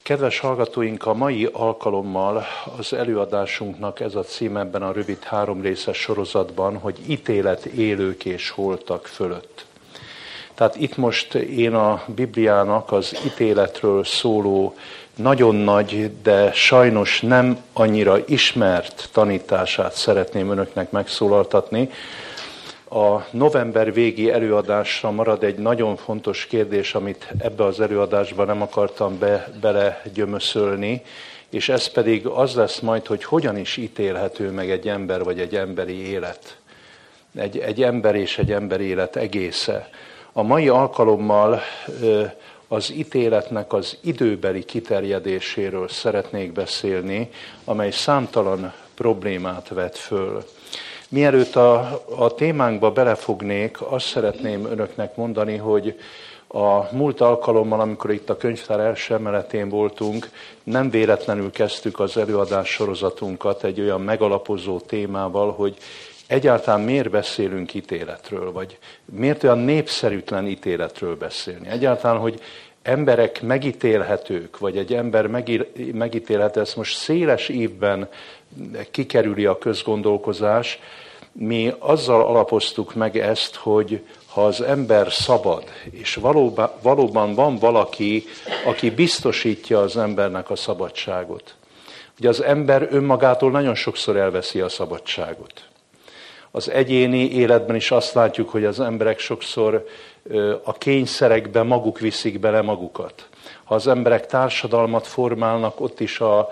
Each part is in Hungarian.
Kedves hallgatóink, a mai alkalommal az előadásunknak ez a cím ebben a rövid 3 részes sorozatban, hogy ítélet élők és holtak fölött. Tehát itt most én a Bibliának az ítéletről szóló nagyon nagy, de sajnos nem annyira ismert tanítását szeretném önöknek megszólaltatni. A november végi előadásra marad egy nagyon fontos kérdés, amit ebbe az előadásba nem akartam belegyömöszölni, és ez pedig az lesz majd, hogy hogyan is ítélhető meg egy ember vagy egy emberi élet. Egy ember és egy ember élet egésze. A mai alkalommal az ítéletnek az időbeli kiterjedéséről szeretnék beszélni, amely számtalan problémát vet föl. Mielőtt a témánkba belefognék, azt szeretném önöknek mondani, hogy a múlt alkalommal, amikor itt a könyvtár első emeletén voltunk, nem véletlenül kezdtük az előadás sorozatunkat egy olyan megalapozó témával, hogy egyáltalán miért beszélünk ítéletről, vagy miért olyan népszerűtlen ítéletről beszélni. Egyáltalán, hogy emberek megítélhetők, vagy egy ember megítélhető, ezt most széles ívben kikerüli a közgondolkozás. Mi azzal alapoztuk meg ezt, hogy ha az ember szabad, és valóban van valaki, aki biztosítja az embernek a szabadságot. Ugye az ember önmagától nagyon sokszor elveszi a szabadságot. Az egyéni életben is azt látjuk, hogy az emberek sokszor a kényszerekbe maguk viszik bele magukat. Ha az emberek társadalmat formálnak, ott is a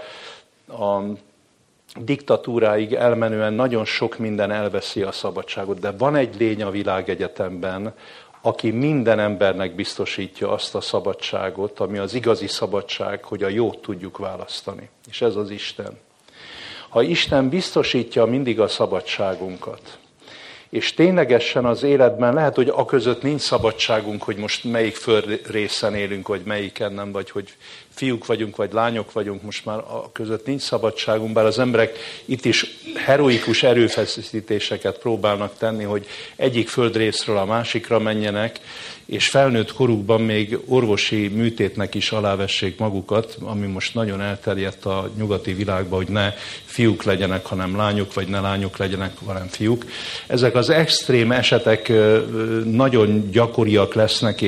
diktatúráig elmenően nagyon sok minden elveszi a szabadságot. De van egy lény a világegyetemben, aki minden embernek biztosítja azt a szabadságot, ami az igazi szabadság, hogy a jót tudjuk választani. És ez az Isten. Ha Isten biztosítja mindig a szabadságunkat, és ténylegesen az életben lehet, hogy aközött nincs szabadságunk, hogy most melyik földrészen élünk, vagy melyiken nem, vagy hogy fiúk vagyunk, vagy lányok vagyunk, most már aközött nincs szabadságunk, bár az emberek itt is heroikus erőfeszítéseket próbálnak tenni, hogy egyik földrészről a másikra menjenek, és felnőtt korukban még orvosi műtétnek is alávessék magukat, ami most nagyon elterjedt a nyugati világban, hogy ne fiúk legyenek, hanem lányok, vagy ne lányok legyenek, hanem fiúk. Ezek az extrém esetek nagyon gyakoriak lesznek,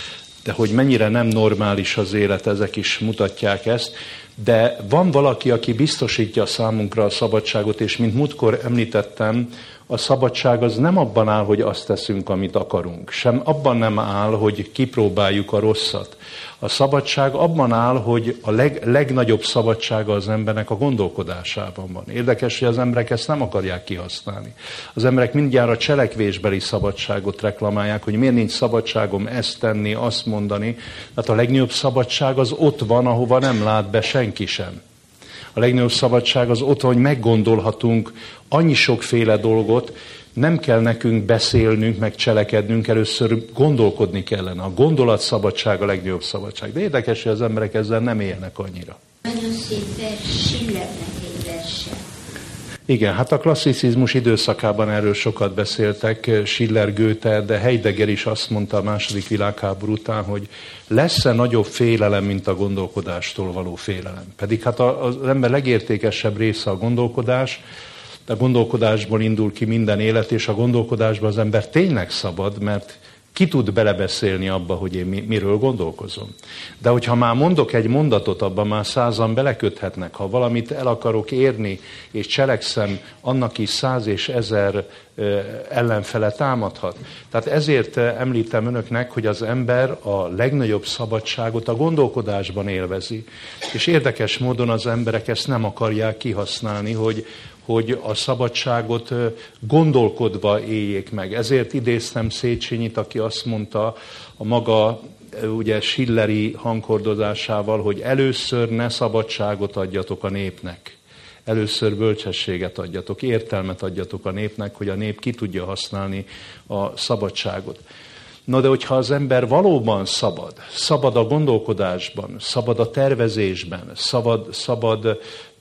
de hogy mennyire nem normális az élet, ezek is mutatják ezt. De van valaki, aki biztosítja számunkra a szabadságot, és mint múltkor említettem, a szabadság az nem abban áll, hogy azt teszünk, amit akarunk. Sem abban nem áll, hogy kipróbáljuk a rosszat. A szabadság abban áll, hogy a legnagyobb szabadsága az embernek a gondolkodásában van. Érdekes, hogy az emberek ezt nem akarják kihasználni. Az emberek mindjárt a cselekvésbeli szabadságot reklamálják, hogy miért nincs szabadságom ezt tenni, azt mondani. Tehát a legnagyobb szabadság az ott van, ahova nem lát be senki sem. A legnagyobb szabadság az ott van, hogy meggondolhatunk annyi sokféle dolgot, nem kell nekünk beszélnünk, meg cselekednünk, először gondolkodni kellene. A gondolatszabadság a legnagyobb szabadság. De érdekes, hogy az emberek ezzel nem élnek annyira. Nagyon szép vers, Schillernek egy verse. Igen, hát a klasszicizmus időszakában erről sokat beszéltek, Schiller, Goethe, de Heidegger is azt mondta a II. Világháború után, hogy lesz-e nagyobb félelem, mint a gondolkodástól való félelem. Pedig hát az ember legértékesebb része a gondolkodás, de a gondolkodásból indul ki minden élet, és a gondolkodásban az ember tényleg szabad, mert ki tud belebeszélni abba, hogy én miről gondolkozom. De hogyha már mondok egy mondatot, abban már 100-an beleköthetnek. Ha valamit el akarok érni, és cselekszem, annak is 100 és 1000 ellenfele támadhat. Tehát ezért említem önöknek, hogy az ember a legnagyobb szabadságot a gondolkodásban élvezi. És érdekes módon az emberek ezt nem akarják kihasználni, hogy a szabadságot gondolkodva éljék meg. Ezért idéztem Széchenyit, aki azt mondta a maga ugye schilleri hangkordozásával, hogy először ne szabadságot adjatok a népnek. Először bölcsességet adjatok, értelmet adjatok a népnek, hogy a nép ki tudja használni a szabadságot. Na de hogyha az ember valóban szabad a gondolkodásban, szabad a tervezésben, szabad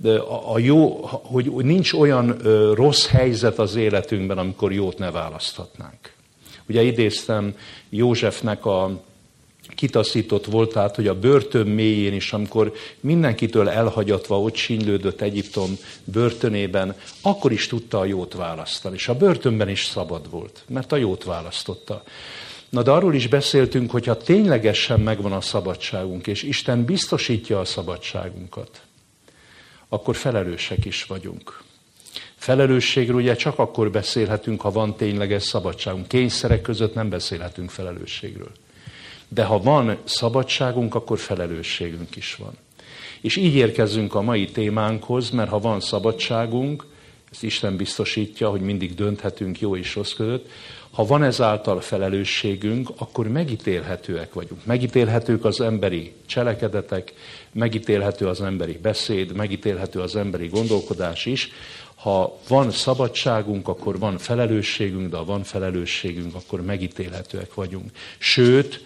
a jó, hogy nincs olyan rossz helyzet az életünkben, amikor jót ne választhatnánk. Ugye idéztem Józsefnek a kitaszított volt, tehát hogy a börtön mélyén is, amikor mindenkitől elhagyatva ott sínylődött Egyiptom börtönében, akkor is tudta a jót választani. És a börtönben is szabad volt, mert a jót választotta. Na de arról is beszéltünk, hogyha ténylegesen megvan a szabadságunk, és Isten biztosítja a szabadságunkat, akkor felelősek is vagyunk. Felelősségről ugye csak akkor beszélhetünk, ha van tényleges szabadságunk. Kényszerek között nem beszélhetünk felelősségről. De ha van szabadságunk, akkor felelősségünk is van. És így érkezünk a mai témánkhoz, mert ha van szabadságunk, ezt Isten biztosítja, hogy mindig dönthetünk jó és rossz között, ha van ezáltal felelősségünk, akkor megítélhetőek vagyunk. Megítélhetők az emberi cselekedetek, megítélhető az emberi beszéd, megítélhető az emberi gondolkodás is. Ha van szabadságunk, akkor van felelősségünk, de ha van felelősségünk, akkor megítélhetőek vagyunk. Sőt,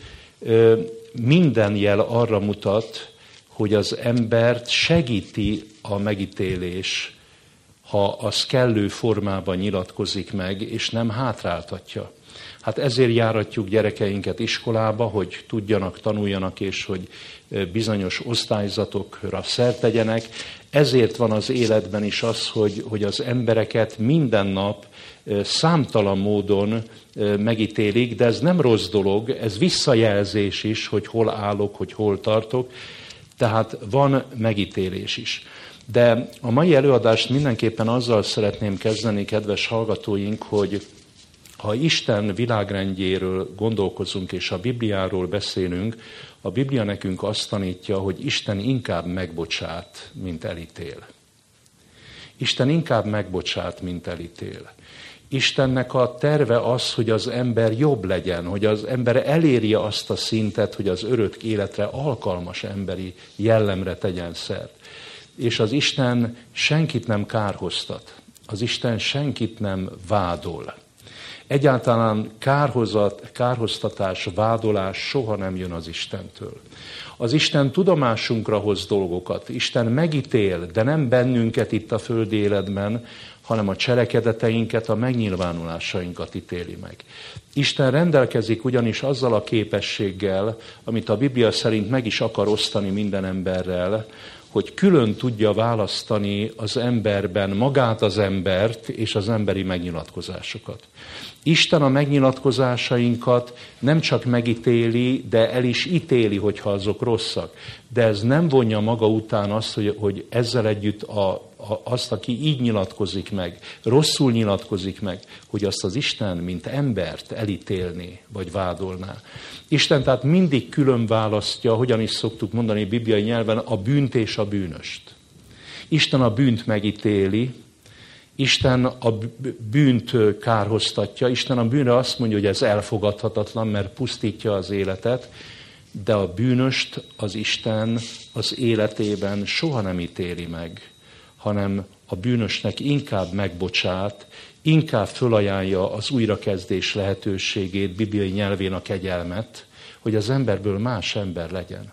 minden jel arra mutat, hogy az embert segíti a megítélés, ha az kellő formában nyilatkozik meg, és nem hátráltatja. Hát ezért járatjuk gyerekeinket iskolába, hogy tudjanak, tanuljanak, és hogy bizonyos osztályzatokra szert tegyenek. Ezért van az életben is az, hogy az embereket minden nap számtalan módon megítélik, de ez nem rossz dolog, ez visszajelzés is, hogy hol állok, hogy hol tartok, tehát van megítélés is. De a mai előadást mindenképpen azzal szeretném kezdeni, kedves hallgatóink, hogy ha Isten világrendjéről gondolkozunk és a Bibliáról beszélünk, a Biblia nekünk azt tanítja, hogy Isten inkább megbocsát, mint elítél. Isten inkább megbocsát, mint elítél. Istennek a terve az, hogy az ember jobb legyen, hogy az ember elérje azt a szintet, hogy az örök életre alkalmas emberi jellemre tegyen szert. És az Isten senkit nem kárhoztat. Az Isten senkit nem vádol. Egyáltalán kárhoztatás, vádolás soha nem jön az Istentől. Az Isten tudomásunkra hoz dolgokat. Isten megítél, de nem bennünket itt a földi életben, hanem a cselekedeteinket, a megnyilvánulásainkat ítéli meg. Isten rendelkezik ugyanis azzal a képességgel, amit a Biblia szerint meg is akar osztani minden emberrel, hogy külön tudja választani az emberben magát az embert és az emberi megnyilatkozásokat. Isten a megnyilatkozásainkat nem csak megítéli, de el is ítéli, hogyha azok rosszak. De ez nem vonja maga után azt, hogy ezzel együtt azt, aki így nyilatkozik meg, rosszul nyilatkozik meg, hogy azt az Isten, mint embert elítélné, vagy vádolná. Isten tehát mindig külön választja, hogyan is szoktuk mondani bibliai nyelven, a bűnt és a bűnöst. Isten a bűnt megítéli, Isten a bűnt kárhoztatja, Isten a bűnre azt mondja, hogy ez elfogadhatatlan, mert pusztítja az életet, de a bűnöst az Isten az életében soha nem ítéli meg, hanem a bűnösnek inkább megbocsát, inkább fölajánlja az újrakezdés lehetőségét, bibliai nyelvén a kegyelmet, hogy az emberből más ember legyen.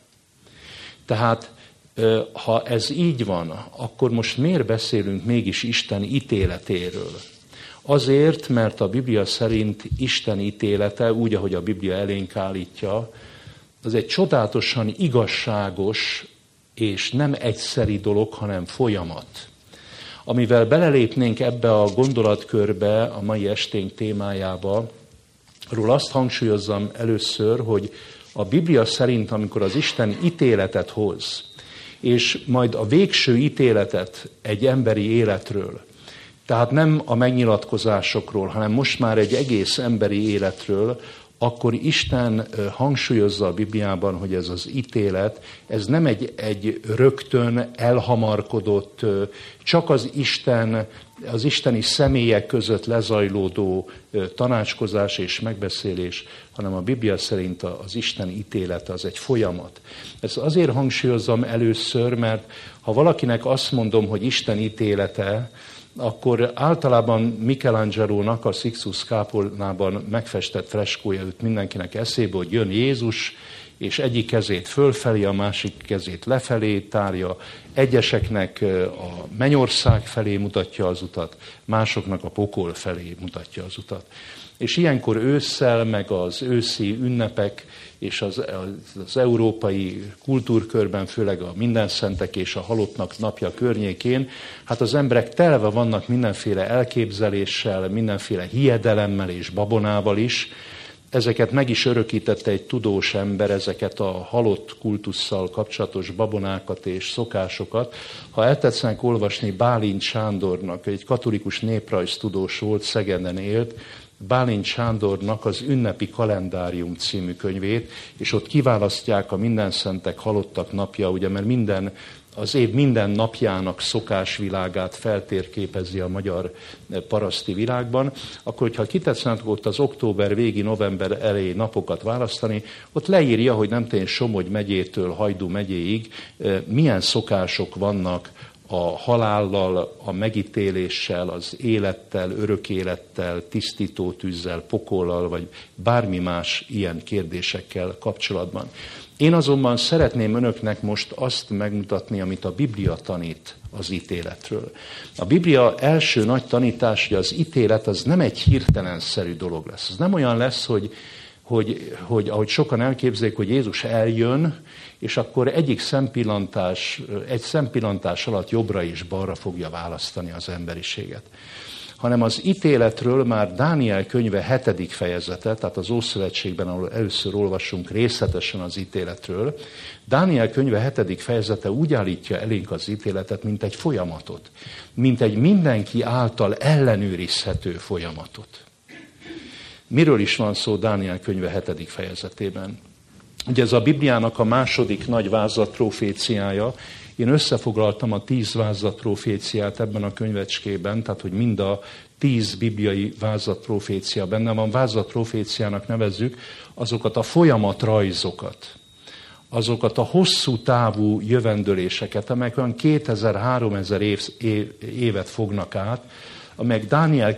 Tehát ha ez így van, akkor most miért beszélünk mégis Isten ítéletéről? Azért, mert a Biblia szerint Isten ítélete, úgy, ahogy a Biblia elénk állítja, az egy csodálatosan igazságos és nem egyszeri dolog, hanem folyamat. Amivel belelépnénk ebbe a gondolatkörbe, a mai esténk témájába, arról azt hangsúlyozzam először, hogy a Biblia szerint, amikor az Isten ítéletet hoz, és majd a végső ítéletet egy emberi életről, tehát nem a megnyilatkozásokról, hanem most már egy egész emberi életről, akkor Isten hangsúlyozza a Bibliában, hogy ez az ítélet, ez nem egy rögtön elhamarkodott, csak az isteni személyek között lezajlódó tanácskozás és megbeszélés, hanem a Biblia szerint az Isten ítélete az egy folyamat. Ezt azért hangsúlyozzam először, mert ha valakinek azt mondom, hogy Isten ítélete, akkor általában Michelangelo-nak a Sixtus Kápolnában megfestett freskója jut mindenkinek eszébe, hogy jön Jézus, és egyik kezét fölfelé, a másik kezét lefelé tárja. Egyeseknek a mennyország felé mutatja az utat, másoknak a pokol felé mutatja az utat. És ilyenkor ősszel, meg az őszi ünnepek, és az európai kultúrkörben, főleg a mindenszentek és a halottnak napja környékén, hát az emberek telve vannak mindenféle elképzeléssel, mindenféle hiedelemmel és babonával is. Ezeket meg is örökítette egy tudós ember, ezeket a halott kultusszal kapcsolatos babonákat és szokásokat. Ha eltetszenek olvasni Bálint Sándornak, egy katolikus néprajztudós volt, Szegeden élt, Bálint Sándornak az Ünnepi Kalendárium című könyvét, és ott kiválasztják a mindenszentek halottak napja, ugye, mert az év minden napjának szokásvilágát feltérképezi a magyar paraszti világban, akkor, hogyha kitetszenek ott az október végi, november elejé napokat választani, ott leírja, hogy nem tény Somogy megyétől Hajdú megyéig milyen szokások vannak a halállal, a megítéléssel, az élettel, örök élettel, tisztító tűzzel, pokollal, vagy bármi más ilyen kérdésekkel kapcsolatban. Én azonban szeretném önöknek most azt megmutatni, amit a Biblia tanít az ítéletről. A Biblia első nagy tanítás, hogy az ítélet az nem egy hirtelenszerű dolog lesz. Ez nem olyan lesz, hogy ahogy sokan elképzelik, hogy Jézus eljön, és akkor egy szempillantás alatt jobbra és balra fogja választani az emberiséget. Hanem az ítéletről már Dániel könyve 7. fejezete, tehát az Ószövetségben, ahol először olvasunk részletesen az ítéletről, Dániel könyve 7. fejezete úgy állítja elénk az ítéletet, mint egy folyamatot, mint egy mindenki által ellenőrizhető folyamatot. Miről is van szó Dániel könyve 7. fejezetében? Ugye ez a Bibliának a második nagy vázlatproféciája. Én összefoglaltam a 10 vázlatproféciát ebben a könyvecskében, tehát hogy mind a 10 bibliai vázlatprofécia benne van. Vázlatproféciának nevezzük azokat a folyamatrajzokat, azokat a hosszú távú jövendőléseket, amelyek olyan 2000-3000 évet fognak át, amelyek Dániel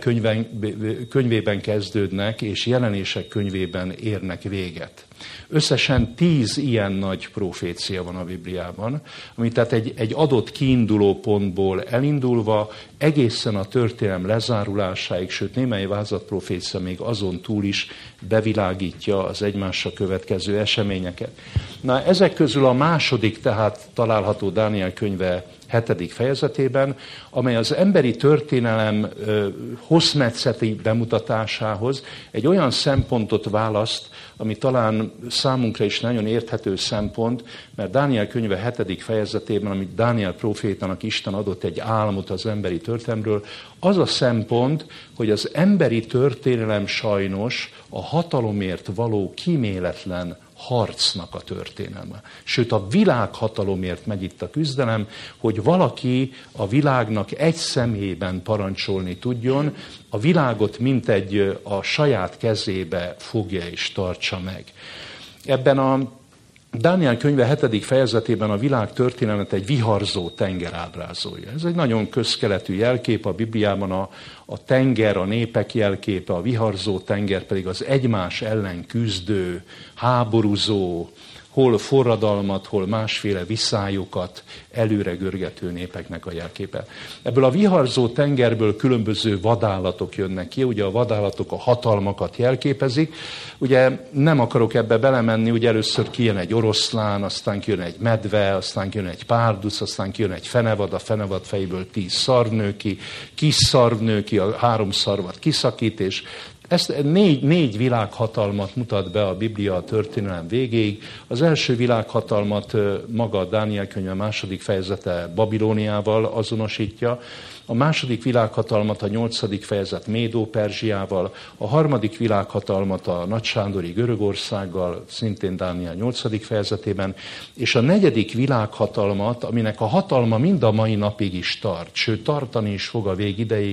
könyvében kezdődnek, és Jelenések könyvében érnek véget. Összesen 10 ilyen nagy profécia van a Bibliában, ami tehát egy adott kiinduló pontból elindulva egészen a történelem lezárulásáig, sőt némely vázlatprofécia még azon túl is bevilágítja az egymásra következő eseményeket. Na, ezek közül a második tehát található Dániel könyve 7. fejezetében, amely az emberi történelem hosszmetszeti bemutatásához egy olyan szempontot választ, ami talán számunkra is nagyon érthető szempont, mert Dániel könyve 7. fejezetében, amit Dániel prófétának Isten adott egy álmot az emberi történelemről, az a szempont, hogy az emberi történelem sajnos a hatalomért való kíméletlen harcnak a történelme. Sőt, a világhatalomért megy itt a küzdelem, hogy valaki a világnak egy személyben parancsolni tudjon, a világot mintegy a saját kezébe fogja és tartsa meg. Ebben a Dániel könyve 7. fejezetében a világ történelmet egy viharzó tenger ábrázolja. Ez egy nagyon közkeletű jelkép a Bibliában, a tenger, a népek jelképe, a viharzó tenger pedig az egymás ellen küzdő, háborúzó, hol forradalmat, hol másféle viszályokat előre görgető népeknek a jelképe. Ebből a viharzó tengerből különböző vadállatok jönnek ki, ugye a vadállatok a hatalmakat jelképezik. Ugye nem akarok ebbe belemenni, ugye először kijön egy oroszlán, aztán kijön egy medve, aztán kijön egy párduc, aztán kijön egy fenevad, a fenevad fejéből 10 szarv nő ki, kis szarv nő ki, a 3 szarvat kiszakít, és ezt négy világhatalmat mutat be a Biblia a történelem végéig. Az első világhatalmat maga a Dániel könyve 2. fejezete Babilóniával azonosítja, a második világhatalmat a 8. fejezet Médó-Perzsiával, a harmadik világhatalmat a nagysándori Görögországgal, szintén Dániel 8. fejezetében, és a 4. világhatalmat, aminek a hatalma mind a mai napig is tart, sőt tartani is fog a végideig,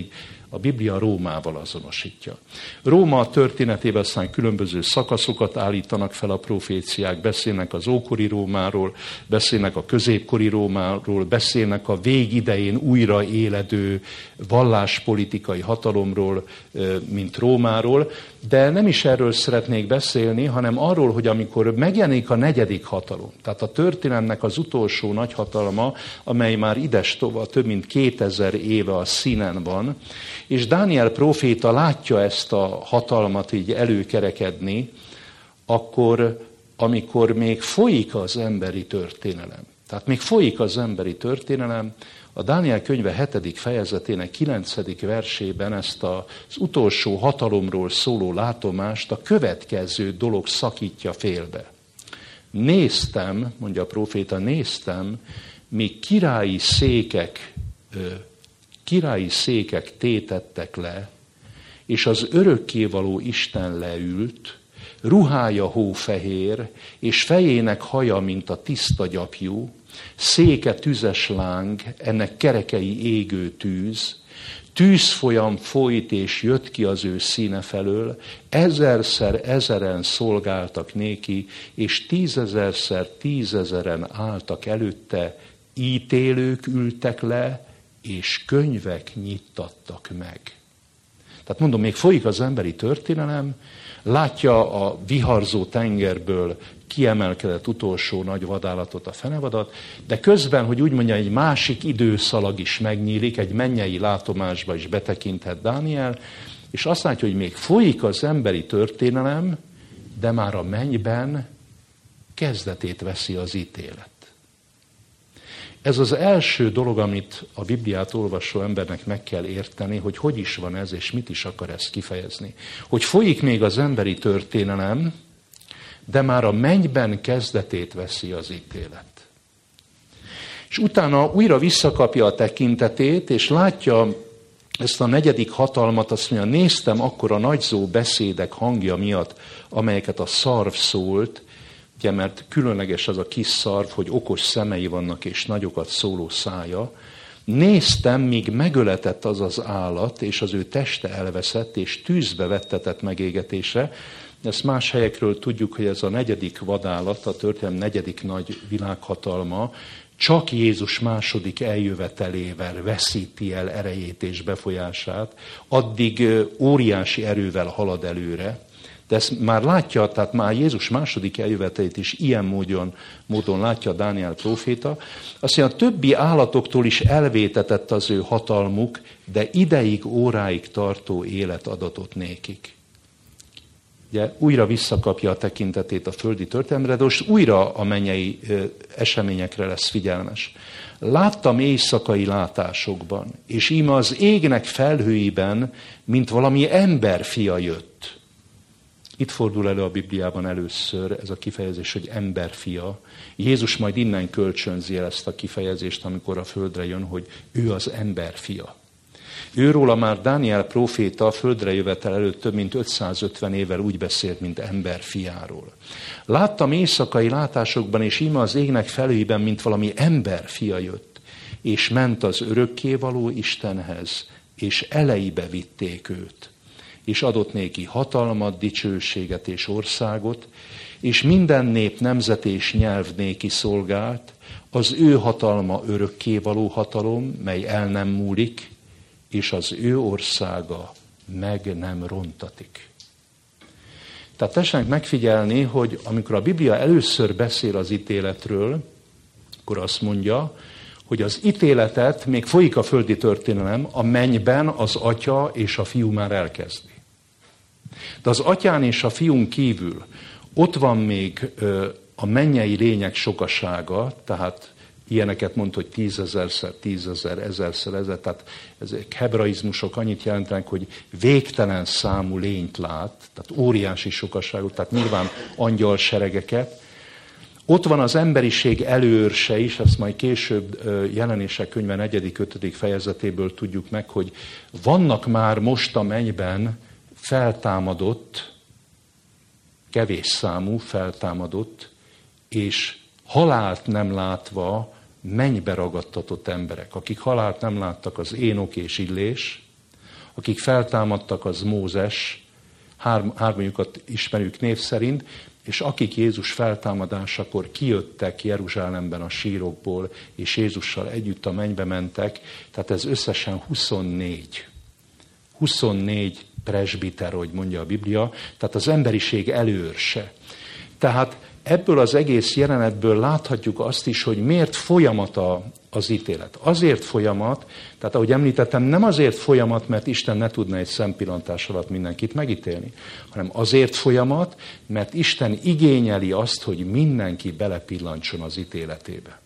A Biblia Rómával azonosítja. Róma történetében aztán különböző szakaszokat állítanak fel a proféciák, beszélnek az ókori Rómáról, beszélnek a középkori Rómáról, beszélnek a végidején újra éledő valláspolitikai hatalomról, mint Rómáról, de nem is erről szeretnék beszélni, hanem arról, hogy amikor megjelenik a negyedik hatalom, tehát a történelemnek az utolsó nagy hatalma, amely már idestova több mint 2000 éve a színen van, és Dániel próféta látja ezt a hatalmat így előkerekedni, akkor, amikor még folyik az emberi történelem. Tehát még folyik az emberi történelem, a Dániel könyve 7. fejezetének 9. versében ezt az utolsó hatalomról szóló látomást a következő dolog szakítja félbe. Néztem, mondja a próféta, néztem, míg királyi székek tétettek le, és az örökkévaló Isten leült, ruhája hófehér, és fejének haja, mint a tiszta gyapjú, széke tüzes láng, ennek kerekei égő tűz, tűzfolyam folyt és jött ki az ő színe felől, 1000-szer 1000-en szolgáltak néki, és 10 000-szer 10 000-en álltak előtte, ítélők ültek le, és könyvek nyittattak meg. Tehát mondom, még folyik az emberi történelem, látja a viharzó tengerből kiemelkedett utolsó nagy vadállatot, a fenevadat, de közben, hogy úgy mondja, egy másik időszalag is megnyílik, egy mennyei látomásba is betekinthet Dániel, és azt látja, hogy még folyik az emberi történelem, de már a mennyben kezdetét veszi az ítélet. Ez az első dolog, amit a Bibliát olvasó embernek meg kell érteni, hogy is van ez, és mit is akar ez kifejezni. Hogy folyik még az emberi történelem, de már a mennyben kezdetét veszi az ítélet. És utána újra visszakapja a tekintetét, és látja ezt a negyedik hatalmat, azt mondja, néztem akkor a nagyzó beszédek hangja miatt, amelyeket a szarv szólt, ugye, mert különleges az a kis szarv, hogy okos szemei vannak és nagyokat szóló szája. Néztem, míg megöletett az az állat, és az ő teste elveszett, és tűzbe vettetett megégetésre. Ezt más helyekről tudjuk, hogy ez a negyedik vadállat, a történelem negyedik nagy világhatalma, csak Jézus második eljövetelével veszíti el erejét és befolyását, addig óriási erővel halad előre. De ezt már látja, tehát már Jézus második eljövetelét is ilyen módon látja Dániel próféta. Azt mondja, a többi állatoktól is elvétetett az ő hatalmuk, de ideig, óráig tartó élet adatot nékik. Ugye újra visszakapja a tekintetét a földi történelemre, de most újra a mennyei eseményekre lesz figyelmes. Láttam éjszakai látásokban, és íme az égnek felhőiben, mint valami emberfia jött. Itt fordul elő a Bibliában először ez a kifejezés, hogy emberfia. Jézus majd innen kölcsönzi el ezt a kifejezést, amikor a földre jön, hogy ő az emberfia. Őróla már Dániel próféta a földre jövetel előtt több mint 550 évvel úgy beszélt, mint emberfiáról. Láttam éjszakai látásokban, és íme az égnek felhőiben, mint valami emberfia jött, és ment az örökkévaló Istenhez, és elejébe vitték őt. És adott néki hatalmat, dicsőséget és országot, és minden nép, nemzet és nyelv néki szolgált, az ő hatalma örökkévaló hatalom, mely el nem múlik, és az ő országa meg nem rontatik. Tehát tessenek megfigyelni, hogy amikor a Biblia először beszél az ítéletről, akkor azt mondja, hogy az ítéletet, még folyik a földi történelem, a mennyben az atya és a fiú már elkezdi. De az atyán és a fiún kívül ott van még a mennyei lények sokasága, tehát ilyeneket mond, hogy 10 000-szer 10 000, 1000-szer 1000, tehát ezek hebraizmusok annyit jelentenek, hogy végtelen számú lényt lát, tehát óriási sokaságot, tehát nyilván angyalseregeket. Ott van az emberiség előőrse is, ezt majd később Jelenések könyve 4.-5. fejezetéből tudjuk meg, hogy vannak már most a mennyben feltámadott, kevés számú feltámadott, és halált nem látva mennybe ragadtatott emberek. Akik halált nem láttak, az Énok és Illés, Akik feltámadtak, az Mózes, hármójukat ismerjük név szerint, és akik Jézus feltámadásakor kijöttek Jeruzsálemben a sírokból, és Jézussal együtt a mennybe mentek, tehát ez összesen 24. 24 presbiter, hogy mondja a Biblia, tehát az emberiség előrse. Tehát ebből az egész jelenetből láthatjuk azt is, hogy miért folyamat az ítélet. Azért folyamat, tehát ahogy említettem, nem azért folyamat, mert Isten ne tudna egy szempillantás alatt mindenkit megítélni, hanem azért folyamat, mert Isten igényeli azt, hogy mindenki belepillantson az ítéletébe.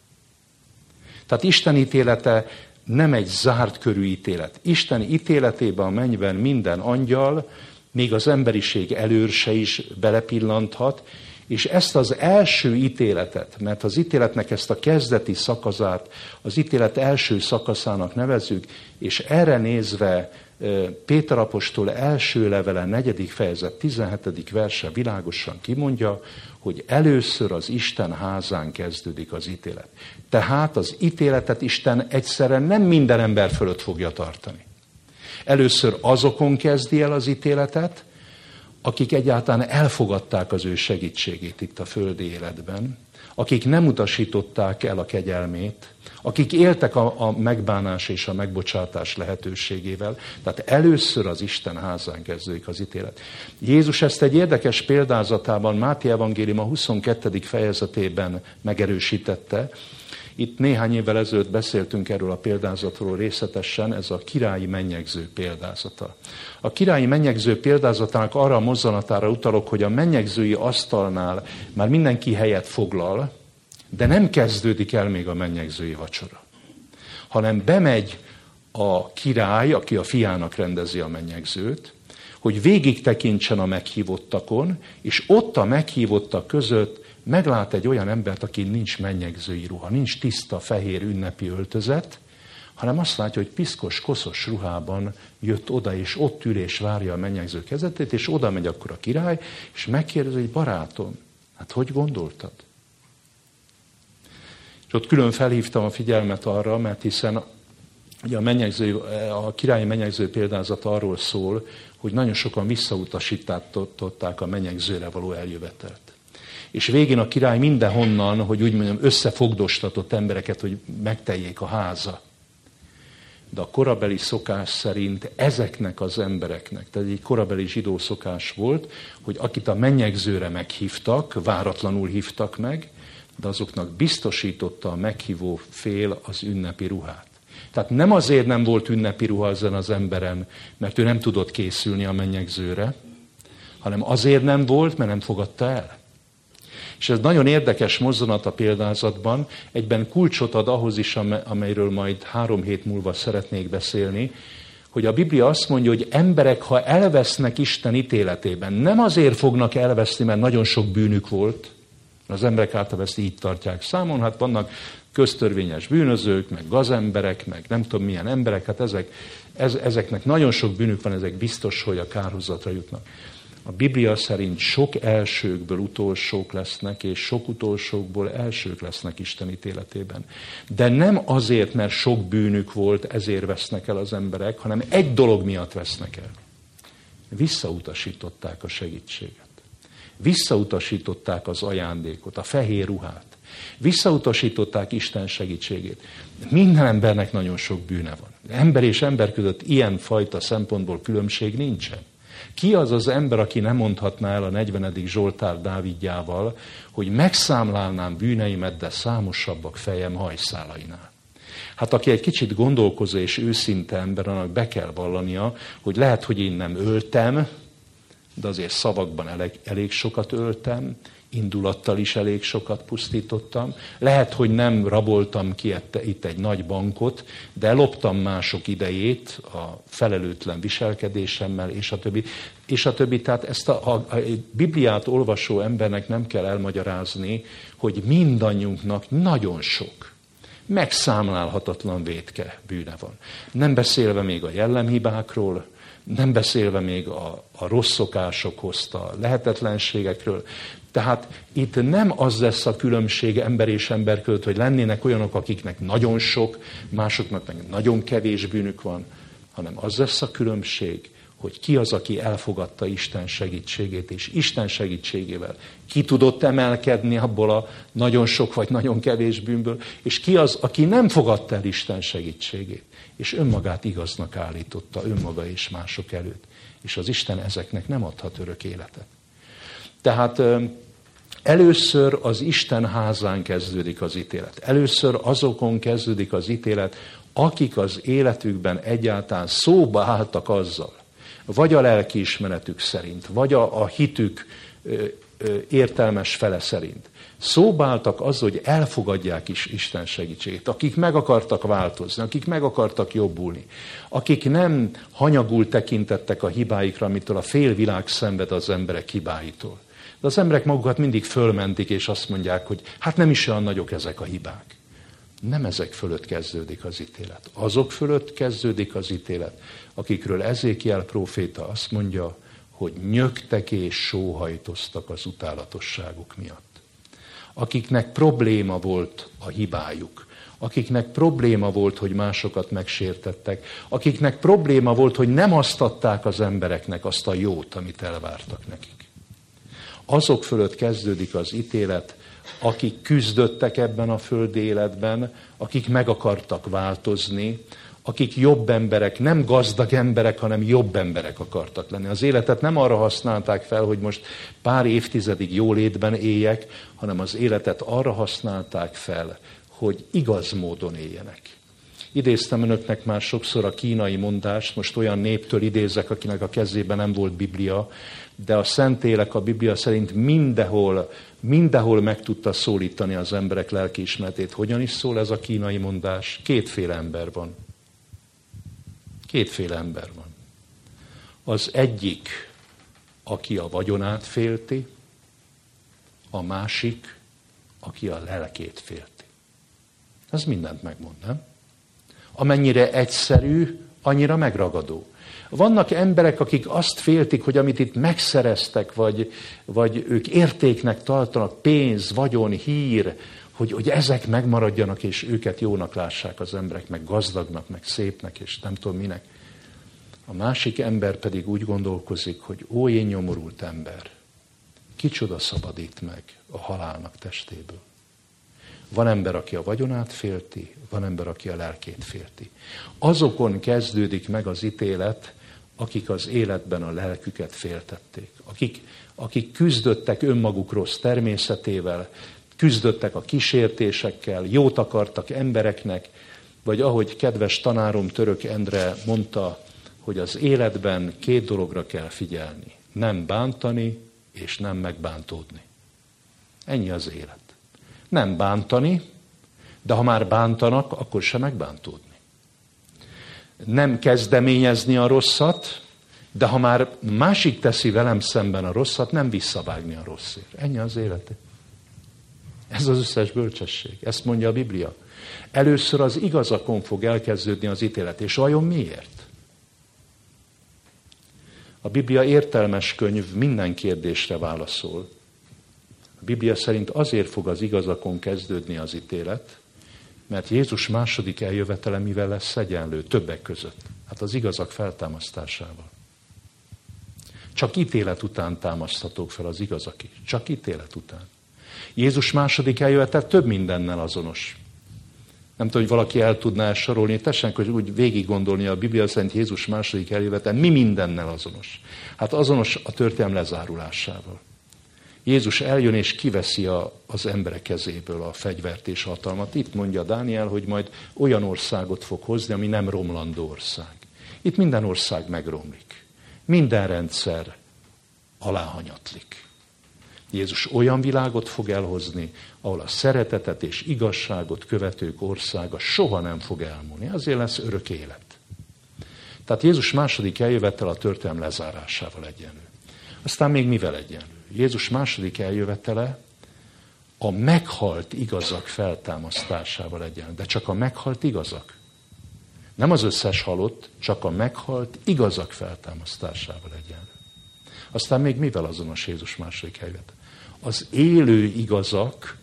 Tehát Isten ítélete nem egy zárt körű ítélet. Isten ítéletében a mennyben minden angyal, még az emberiség előrse is belepillanthat, és ezt az első ítéletet, mert az ítéletnek ezt a kezdeti szakaszát, az ítélet első szakaszának nevezzük, és erre nézve Péter apostol első levele 4. fejezet 17. verse világosan kimondja, hogy először az Isten házán kezdődik az ítélet. Tehát az ítéletet Isten egyszerre nem minden ember fölött fogja tartani. Először azokon kezdi el az ítéletet, akik egyáltalán elfogadták az ő segítségét itt a földi életben, akik nem utasították el a kegyelmét, akik éltek a megbánás és a megbocsátás lehetőségével. Tehát először az Isten házán kezdődik az ítélet. Jézus ezt egy érdekes példázatában, Máté evangélium a 22. fejezetében megerősítette. Itt néhány évvel ezelőtt beszéltünk erről a példázatról részletesen, ez a királyi mennyegző példázata. A királyi mennyegző példázatának arra a mozzanatára utalok, hogy a mennyegzői asztalnál már mindenki helyet foglal, de nem kezdődik el még a mennyegzői vacsora, hanem bemegy a király, aki a fiának rendezi a mennyegzőt, hogy végig tekintsen a meghívottakon, és ott a meghívottak között meglát egy olyan embert, aki nincs mennyegzői ruha, nincs tiszta, fehér ünnepi öltözet, hanem azt látja, hogy piszkos, koszos ruhában jött oda, és ott ül és várja a mennyegző kezetét, és oda megy akkor a király, és megkérdezi, hogy barátom, hát hogy gondoltad? És ott külön felhívtam a figyelmet arra, mert hiszen ugye a királyi mennyegző példázat arról szól, hogy nagyon sokan visszautasították a mennyegzőre való eljövetelt. És végén a király mindenhonnan, hogy úgy mondjam, összefogdostatott embereket, hogy megteljék a háza. De a korabeli szokás szerint ezeknek az embereknek, tehát egy korabeli zsidó szokás volt, hogy akit a mennyegzőre meghívtak, váratlanul hívtak meg, de azoknak biztosította a meghívó fél az ünnepi ruhát. Tehát nem azért nem volt ünnepi ruha ezen az emberen, mert ő nem tudott készülni a mennyegzőre, hanem azért nem volt, mert nem fogadta el. És ez nagyon érdekes mozzanat a példázatban, egyben kulcsot ad ahhoz is, amelyről majd 3 hét múlva szeretnék beszélni, hogy a Biblia azt mondja, hogy emberek, ha elvesznek Isten ítéletében, nem azért fognak elveszni, mert nagyon sok bűnük volt, az emberek általában ezt így tartják számon, hát vannak köztörvényes bűnözők, meg gazemberek, meg nem tudom milyen emberek, hát ezeknek nagyon sok bűnük van, ezek biztos, hogy a kárhozatra jutnak. A Biblia szerint sok elsőkből utolsók lesznek, és sok utolsókból elsők lesznek Isten ítéletében. De nem azért, mert sok bűnük volt, ezért vesznek el az emberek, hanem egy dolog miatt vesznek el. Visszautasították a segítséget. Visszautasították az ajándékot, a fehér ruhát. Visszautasították Isten segítségét. Minden embernek nagyon sok bűne van. Ember és ember között ilyen fajta szempontból különbség nincsen. Ki az az ember, aki nem mondhatná el a 40. Zsoltár Dávidjával, hogy megszámlálnám bűneimet, de számosabbak fejem hajszálainál. Hát aki egy kicsit gondolkozó és őszinte ember, annak be kell vallania, hogy lehet, hogy én nem öltem, de azért szavakban elég sokat öltem, indulattal is elég sokat pusztítottam. Lehet, hogy nem raboltam ki itt egy nagy bankot, de loptam mások idejét a felelőtlen viselkedésemmel, és a többi. És a többi. Tehát ezt a Bibliát olvasó embernek nem kell elmagyarázni, hogy mindannyiunknak nagyon sok, megszámlálhatatlan vétke bűne van. Nem beszélve még a jellemhibákról, nem beszélve még a rossz szokások hozta lehetetlenségekről. Tehát itt nem az lesz a különbség ember és ember között, hogy lennének olyanok, akiknek nagyon sok, másoknak meg nagyon kevés bűnük van, hanem az lesz a különbség, hogy ki az, aki elfogadta Isten segítségét, és Isten segítségével ki tudott emelkedni abból a nagyon sok vagy nagyon kevés bűnből, és ki az, aki nem fogadta el Isten segítségét, és önmagát igaznak állította, önmaga és mások előtt. És az Isten ezeknek nem adhat örök életet. Tehát először az Isten házán kezdődik az ítélet. Először azokon kezdődik az ítélet, akik az életükben egyáltalán szóba álltak azzal, vagy a lelkiismeretük szerint, vagy a hitük értelmes fele szerint. Szóba álltak azzal, hogy elfogadják is Isten segítségét, akik meg akartak változni, akik meg akartak jobbulni, akik nem hanyagul tekintettek a hibáikra, amitől a félvilág szenved az emberek hibáitól. De az emberek magukat mindig fölmentik, és azt mondják, hogy hát nem is olyan nagyok ezek a hibák. Nem ezek fölött kezdődik az ítélet. Azok fölött kezdődik az ítélet, akikről Ezékiel próféta azt mondja, hogy nyögtek és sóhajtoztak az utálatosságuk miatt. Akiknek probléma volt a hibájuk, akiknek probléma volt, hogy másokat megsértettek, akiknek probléma volt, hogy nem azt adták az embereknek azt a jót, amit elvártak nekik. Azok fölött kezdődik az ítélet, akik küzdöttek ebben a földi életben, akik meg akartak változni, akik jobb emberek, nem gazdag emberek, hanem jobb emberek akartak lenni. Az életet nem arra használták fel, hogy most pár évtizedig jólétben éljek, hanem az életet arra használták fel, hogy igaz módon éljenek. Idéztem önöknek már sokszor a kínai mondást, most olyan néptől idézek, akinek a kezében nem volt Biblia, de a Szentlélek a Biblia szerint mindenhol meg tudta szólítani az emberek lelkiismeretét. Hogyan is szól ez a kínai mondás? Kétféle ember van. Kétféle ember van. Az egyik, aki a vagyonát félti, a másik, aki a lelkét félti. Ez mindent megmond, nem? Amennyire egyszerű, annyira megragadó. Vannak emberek, akik azt féltik, hogy amit itt megszereztek, vagy ők értéknek tartanak, pénz, vagyon, hír, hogy ezek megmaradjanak, és őket jónak lássák az emberek, meg gazdagnak, meg szépnek, és nem tudom minek. A másik ember pedig úgy gondolkozik, hogy ó, én nyomorult ember, kicsoda szabadít meg a halálnak testéből. Van ember, aki a vagyonát félti, van ember, aki a lelkét félti. Azokon kezdődik meg az ítélet, akik az életben a lelküket féltették. Akik küzdöttek önmaguk rossz természetével, küzdöttek a kísértésekkel, jót akartak embereknek, vagy ahogy kedves tanárom Török Endre mondta, hogy az életben 2 dologra kell figyelni. Nem bántani, és nem megbántódni. Ennyi az élet. Nem bántani, de ha már bántanak, akkor se megbántódni. Nem kezdeményezni a rosszat, de ha már másik teszi velem szemben a rosszat, nem visszavágni a rosszért. Ennyi az élet. Ez az összes bölcsesség. Ezt mondja a Biblia. Először az igazakon fog elkezdődni az ítélet. És vajon miért? A Biblia értelmes könyv, minden kérdésre válaszol. A Biblia szerint azért fog az igazakon kezdődni az ítélet, mert Jézus második eljövetele mivel lesz egyenlő többek között? Hát az igazak feltámasztásával. Csak ítélet után támaszthatók fel az igazak is. Csak ítélet után. Jézus második eljövetel több mindennel azonos. Nem tudom, hogy valaki el tudná sorolni, tessenek, hogy úgy végig gondolni a Biblia szerint Jézus második eljövetel mi mindennel azonos. Hát azonos a történelem lezárulásával. Jézus eljön és kiveszi az emberek kezéből a fegyvert és hatalmat. Itt mondja Dániel, hogy majd olyan országot fog hozni, ami nem romlandó ország. Itt minden ország megromlik. Minden rendszer aláhanyatlik. Jézus olyan világot fog elhozni, ahol a szeretetet és igazságot követők országa soha nem fog elmúlni. Azért lesz örök élet. Tehát Jézus második eljövetel a történelem lezárásával egyenlő. Aztán még mivel egyenlő? Jézus második eljövetele a meghalt igazak feltámasztásával egyenlő. De csak a meghalt igazak. Nem az összes halott, csak a meghalt igazak feltámasztásával egyenlő. Aztán még mivel azonos Jézus második eljövetele? Az élő igazak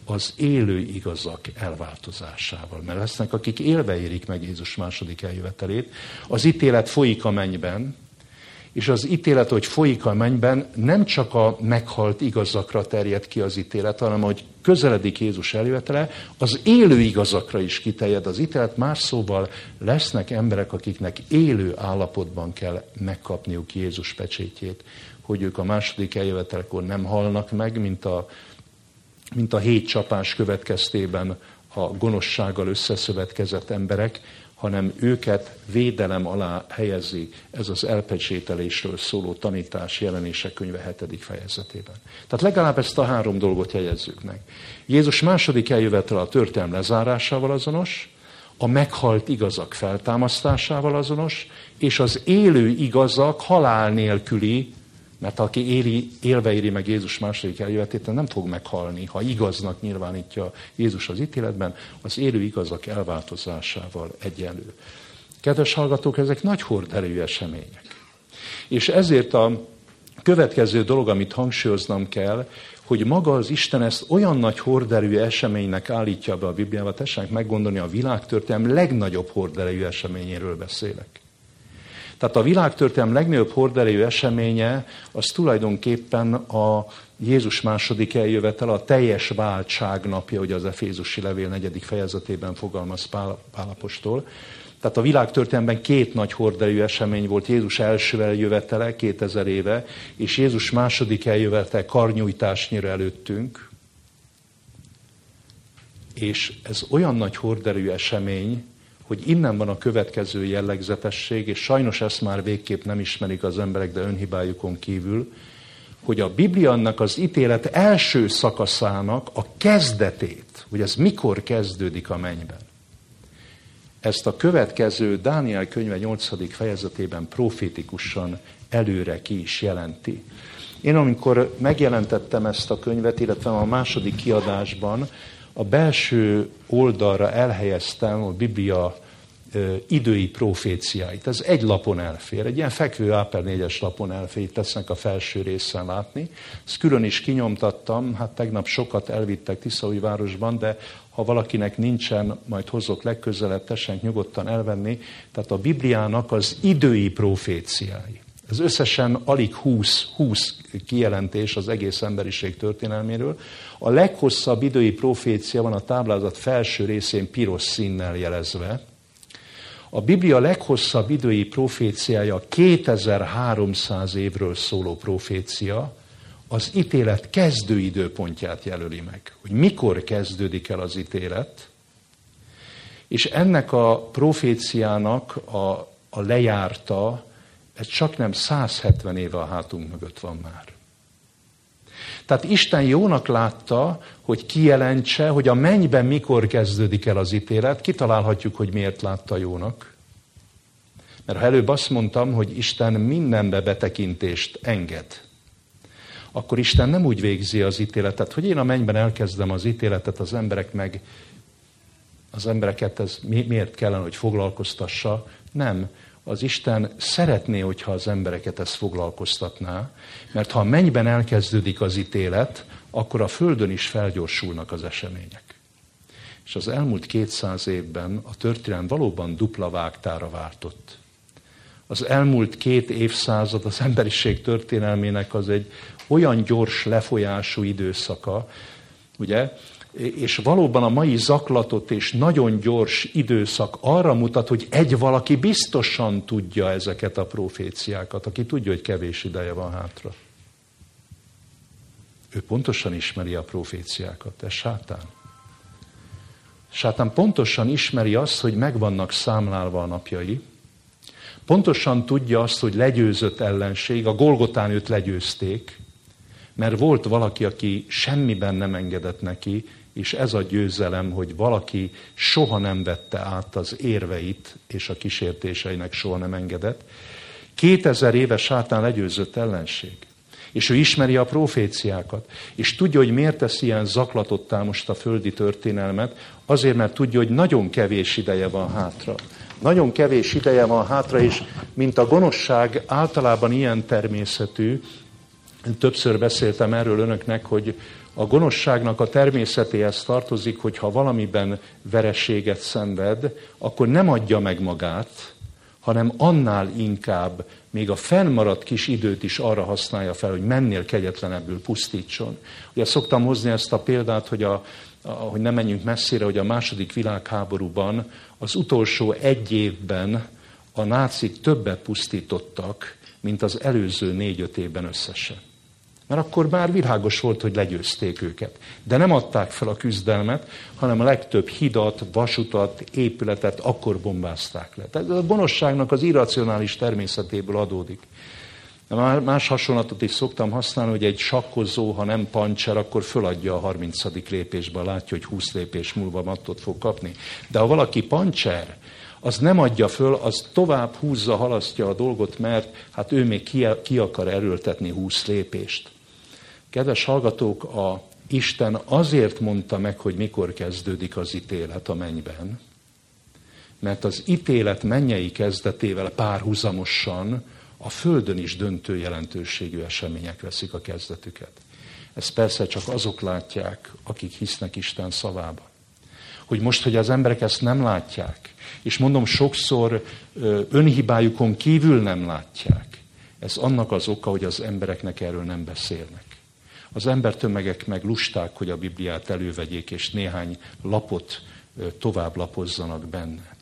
az élő igazak elváltozásával. Mert lesznek, akik élve érik meg Jézus második eljövetelét. Az ítélet folyik a mennyben, és az ítélet, hogy folyik a mennyben, nem csak a meghalt igazakra terjed ki az ítélet, hanem hogy közeledik Jézus eljövetele, az élő igazakra is kiterjed az ítélet. Más szóval lesznek emberek, akiknek élő állapotban kell megkapniuk Jézus pecsétjét, hogy ők a második eljövetelkor nem halnak meg, mint a 7 csapás következtében a gonoszsággal összeszövetkezett emberek, hanem őket védelem alá helyezi ez az elpecsételésről szóló tanítás Jelenések könyve 7. fejezetében. Tehát legalább ezt a 3 dolgot jegyezzük meg. Jézus második eljövetele a történelem lezárásával azonos, a meghalt igazak feltámasztásával azonos, és az élő igazak halál nélküli, mert aki élve éri meg Jézus második eljövetét, nem fog meghalni, ha igaznak nyilvánítja Jézus az ítéletben, az élő igazak elváltozásával egyenlő. Kedves hallgatók, ezek nagy horderejű események. És ezért a következő dolog, amit hangsúlyoznom kell, hogy maga az Isten ezt olyan nagy horderejű eseménynek állítja be a Bibliába, tessenek meggondolni, a világtörténelem legnagyobb horderejű eseményéről beszélek. Tehát a világtörténelem legnagyobb horderejű eseménye az tulajdonképpen a Jézus második eljövetel, a teljes váltság napja, hogy az Efézusi levél 4. fejezetében fogalmaz Pál apostol. Tehát a világtörténelemben 2 nagy horderejű esemény volt: Jézus első eljövetele 2000 éve, és Jézus második eljövetele karnyújtásnyira előttünk. És ez olyan nagy horderejű esemény, hogy innen van a következő jellegzetesség, és sajnos ezt már végképp nem ismerik az emberek, de önhibájukon kívül, hogy a Bibliának az ítélet első szakaszának a kezdetét, hogy ez mikor kezdődik a mennyben. Ezt a következő Dániel könyve 8. fejezetében profétikusan előre ki is jelenti. Én amikor megjelentettem ezt a könyvet, illetve a második kiadásban, a belső oldalra elhelyeztem a Biblia idői proféciáit. Ez egy lapon elfér, egy ilyen fekvő A4-es lapon elfér, tesznek a felső részen látni. Ezt külön is kinyomtattam, hát tegnap sokat elvittek Tiszaújvárosban, de ha valakinek nincsen, majd hozok legközelebb, tessenek nyugodtan elvenni. Tehát a Bibliának az idői proféciái. Ez összesen alig 20 kijelentés az egész emberiség történelméről. A leghosszabb idői profécia van a táblázat felső részén piros színnel jelezve. A Biblia leghosszabb idői proféciája 2300 évről szóló profécia, az ítélet kezdő időpontját jelöli meg, hogy mikor kezdődik el az ítélet, és ennek a proféciának a lejárta, ez csak nem 170 éve a hátunk mögött van már. Tehát Isten jónak látta, hogy kijelentse, hogy a mennyben mikor kezdődik el az ítélet. Kitalálhatjuk, hogy miért látta jónak. Mert ha előbb azt mondtam, hogy Isten mindenbe betekintést enged, akkor Isten nem úgy végzi az ítéletet, hogy én a mennyben elkezdem az ítéletet, az embereket ez miért kellene, hogy foglalkoztassa. Nem. Az Isten szeretné, hogyha az embereket ez foglalkoztatná, mert ha a mennyben elkezdődik az ítélet, akkor a földön is felgyorsulnak az események. És az elmúlt 200 évben a történelem valóban dupla vágtára váltott. Az elmúlt 2 évszázad az emberiség történelmének az egy olyan gyors lefolyású időszaka, ugye? És valóban a mai zaklatott és nagyon gyors időszak arra mutat, hogy egy valaki biztosan tudja ezeket a proféciákat, aki tudja, hogy kevés ideje van hátra. Ő pontosan ismeri a proféciákat, ez sátán. Sátán pontosan ismeri azt, hogy meg vannak számlálva a napjai, pontosan tudja azt, hogy legyőzött ellenség, a Golgotán őt legyőzték, mert volt valaki, aki semmiben nem engedett neki, és ez a győzelem, hogy valaki soha nem vette át az érveit, és a kísértéseinek soha nem engedett. 2000 éve sátán legyőzött ellenség. És ő ismeri a proféciákat. És tudja, hogy miért tesz ilyen zaklatottá most a földi történelmet. Azért, mert tudja, hogy nagyon kevés ideje van hátra. Nagyon kevés ideje van hátra, és mint a gonoszság általában ilyen természetű, Többször beszéltem erről önöknek, hogy a gonoszságnak a természetéhez tartozik, hogy ha valamiben vereséget szenved, akkor nem adja meg magát, hanem annál inkább még a fennmaradt kis időt is arra használja fel, hogy mennél kegyetlenebbül pusztítson. Ugye szoktam hozni ezt a példát, hogy nem menjünk messzire, hogy a II. Világháborúban az utolsó 1 évben a nácik többet pusztítottak, mint az előző 4-5 évben összesen. Mert akkor már világos volt, hogy legyőzték őket. De nem adták fel a küzdelmet, hanem a legtöbb hidat, vasutat, épületet akkor bombázták le. Tehát a gonoszságnak az irracionális természetéből adódik. Más hasonlatot is szoktam használni, hogy egy sakkozó, ha nem pancser, akkor föladja a 30. lépésben, látja, hogy 20 lépés múlva mattot fog kapni. De ha valaki pancser, az nem adja föl, az tovább húzza, halasztja a dolgot, mert hát ő még ki akar erőltetni 20 lépést. Kedves hallgatók, Isten azért mondta meg, hogy mikor kezdődik az ítélet a mennyben, mert az ítélet mennyei kezdetével párhuzamosan a földön is döntő jelentőségű események veszik a kezdetüket. Ezt persze csak azok látják, akik hisznek Isten szavában. Hogy most, hogy az emberek ezt nem látják, és mondom, sokszor önhibájukon kívül nem látják, ez annak az oka, hogy az embereknek erről nem beszélnek. Az embertömegek meg lusták, hogy a Bibliát elővegyék, és néhány lapot tovább lapozzanak benne.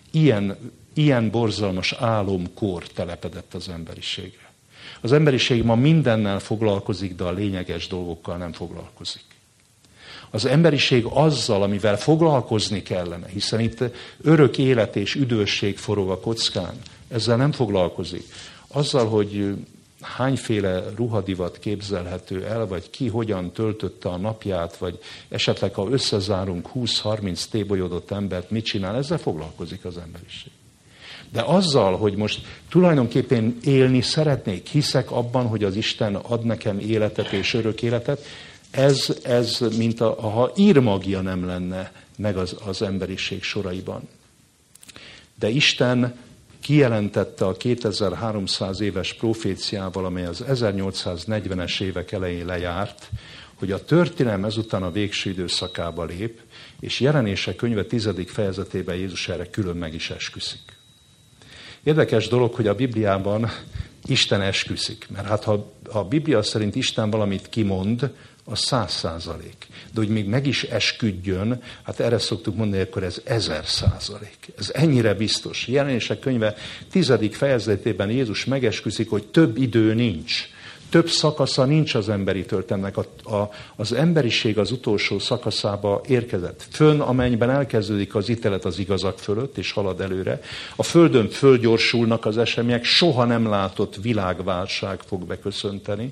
Ilyen borzalmas álomkor telepedett az emberiségre. Az emberiség ma mindennel foglalkozik, de a lényeges dolgokkal nem foglalkozik. Az emberiség azzal, amivel foglalkozni kellene, hiszen itt örök élet és üdvösség forog a kockán, ezzel nem foglalkozik. Azzal, hogy hányféle ruhadivat képzelhető el, vagy ki hogyan töltötte a napját, vagy esetleg ha összezárunk 20-30 tébolyodott embert, mit csinál, ezzel foglalkozik az emberiség. De azzal, hogy most tulajdonképpen élni szeretnék, hiszek abban, hogy az Isten ad nekem életet és örök életet, ez mint ha írmagja nem lenne meg az emberiség soraiban. De Isten kijelentette a 2300 éves proféciával, amely az 1840-es évek elején lejárt, hogy a történelem ezután a végső időszakába lép, és Jelenések könyve 10. fejezetében Jézus erre külön meg is esküszik. Érdekes dolog, hogy a Bibliában Isten esküszik, mert hát ha a Biblia szerint Isten valamit kimond, az 100%. De hogy még meg is esküdjön, hát erre szoktuk mondani, akkor ez 1000%. Ez ennyire biztos. Jelenések könyve 10. fejezetében Jézus megesküszik, hogy több idő nincs. Több szakasza nincs az emberi történetnek. Az emberiség az utolsó szakaszába érkezett. Fönn a mennyben elkezdődik az ítélet az igazak fölött, és halad előre. A földön fölgyorsulnak az események, soha nem látott világválság fog beköszönteni.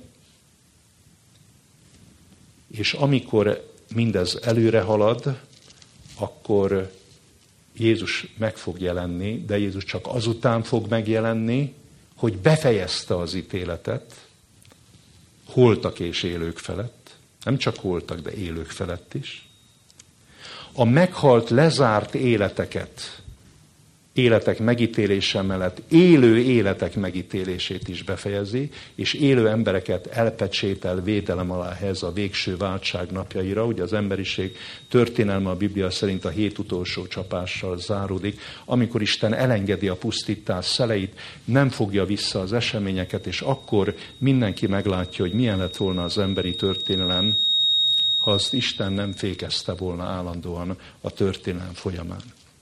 És amikor mindez előre halad, akkor Jézus meg fog jelenni, de Jézus csak azután fog megjelenni, hogy befejezte az ítéletet, holtak és élők felett, nem csak holtak, de élők felett is. A meghalt, lezárt életek megítélése mellett élő életek megítélését is befejezi, és élő embereket elpecsétel védelem alá helyez a végső váltság napjaira. Ugye az emberiség történelme a Biblia szerint a 7 utolsó csapással záródik, amikor Isten elengedi a pusztítás szeleit, nem fogja vissza az eseményeket, és akkor mindenki meglátja, hogy milyen lett volna az emberi történelem, ha azt Isten nem fékezte volna állandóan a történelem folyamán.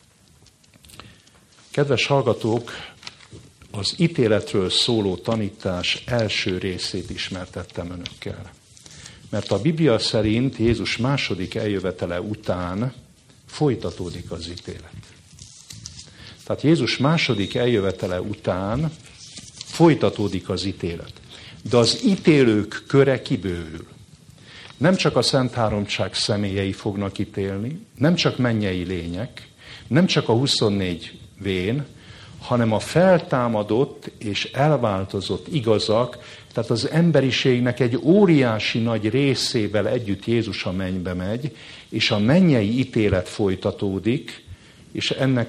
Kedves hallgatók, az ítéletről szóló tanítás első részét ismertettem önökkel. Mert a Biblia szerint Jézus második eljövetele után folytatódik az ítélet. Tehát Jézus második eljövetele után folytatódik az ítélet. De az ítélők köre kibővül. Nem csak a Szent Háromság személyei fognak ítélni, nem csak mennyei lények, nem csak a 24 vén, hanem a feltámadott és elváltozott igazak, tehát az emberiségnek egy óriási nagy részével együtt Jézus a mennybe megy, és a mennyei ítélet folytatódik, és ennek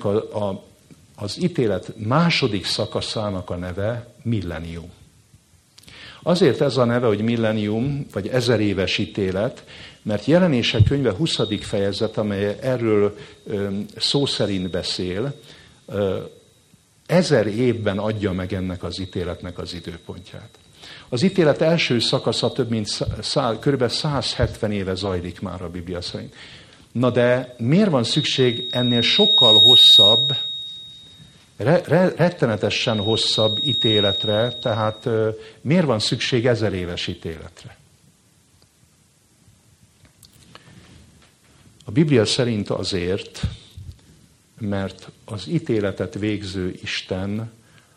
az ítélet második szakaszának a neve millennium. Azért ez a neve, hogy millennium, vagy 1000 éves ítélet, mert Jelenések könyve 20. fejezet, amely erről szó szerint beszél, 1000 évben adja meg ennek az ítéletnek az időpontját. Az ítélet első szakasza kb. 170 éve zajlik már a Biblia szerint. Na de miért van szükség ennél sokkal hosszabb, rettenetesen hosszabb ítéletre, tehát miért van szükség 1000 éves ítéletre? A Biblia szerint azért, mert az ítéletet végző Isten,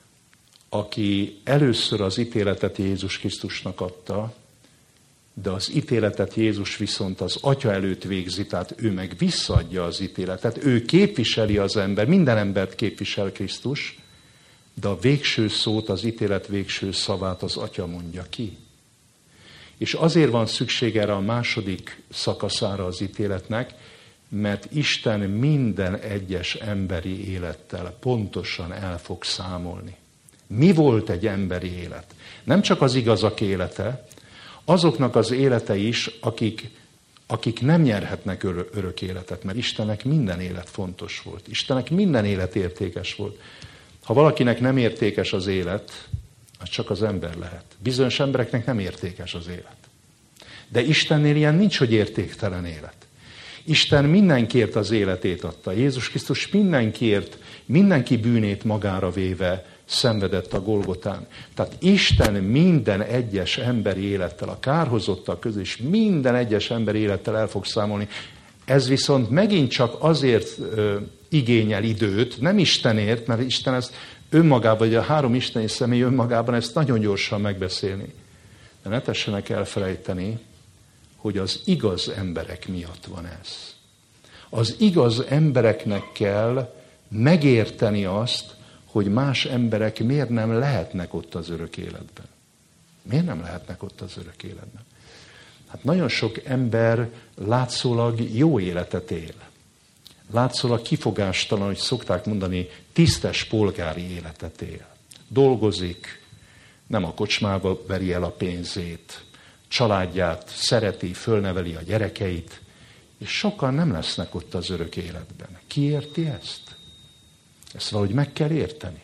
aki először az ítéletet Jézus Krisztusnak adta, de az ítéletet Jézus viszont az Atya előtt végzi, tehát ő meg visszaadja az ítéletet, ő képviseli az ember, minden embert képvisel Krisztus, de a végső szót, az ítélet végső szavát az Atya mondja ki. És azért van szükség erre a második szakaszára az ítéletnek, mert Isten minden egyes emberi élettel pontosan el fog számolni. Mi volt egy emberi élet? Nem csak az igazak élete, azoknak az élete is, akik nem nyerhetnek örök életet, mert Istennek minden élet fontos volt. Istennek minden élet értékes volt. Ha valakinek nem értékes az élet, az csak az ember lehet. Bizonyos embereknek nem értékes az élet. De Istennél ilyen nincs, hogy értéktelen élet. Isten mindenkiért az életét adta. Jézus Krisztus mindenki bűnét magára véve szenvedett a Golgotán. Tehát Isten minden egyes emberi élettel, a kárhozottak közül is minden egyes emberi élettel el fog számolni. Ez viszont megint csak azért igényel időt, nem Istenért, mert Isten ezt önmagában, vagy a három isteni személy önmagában ezt nagyon gyorsan megbeszélni. De ne tessenek elfelejteni, hogy az igaz emberek miatt van ez. Az igaz embereknek kell megérteni azt, hogy más emberek miért nem lehetnek ott az örök életben. Miért nem lehetnek ott az örök életben? Hát nagyon sok ember látszólag jó életet él. Látszólag kifogástalan, hogy szokták mondani, tisztes polgári életet él. Dolgozik, nem a kocsmába veri el a pénzét, családját szereti, fölneveli a gyerekeit, és sokan nem lesznek ott az örök életben. Ki érti ezt? Ezt valahogy meg kell érteni.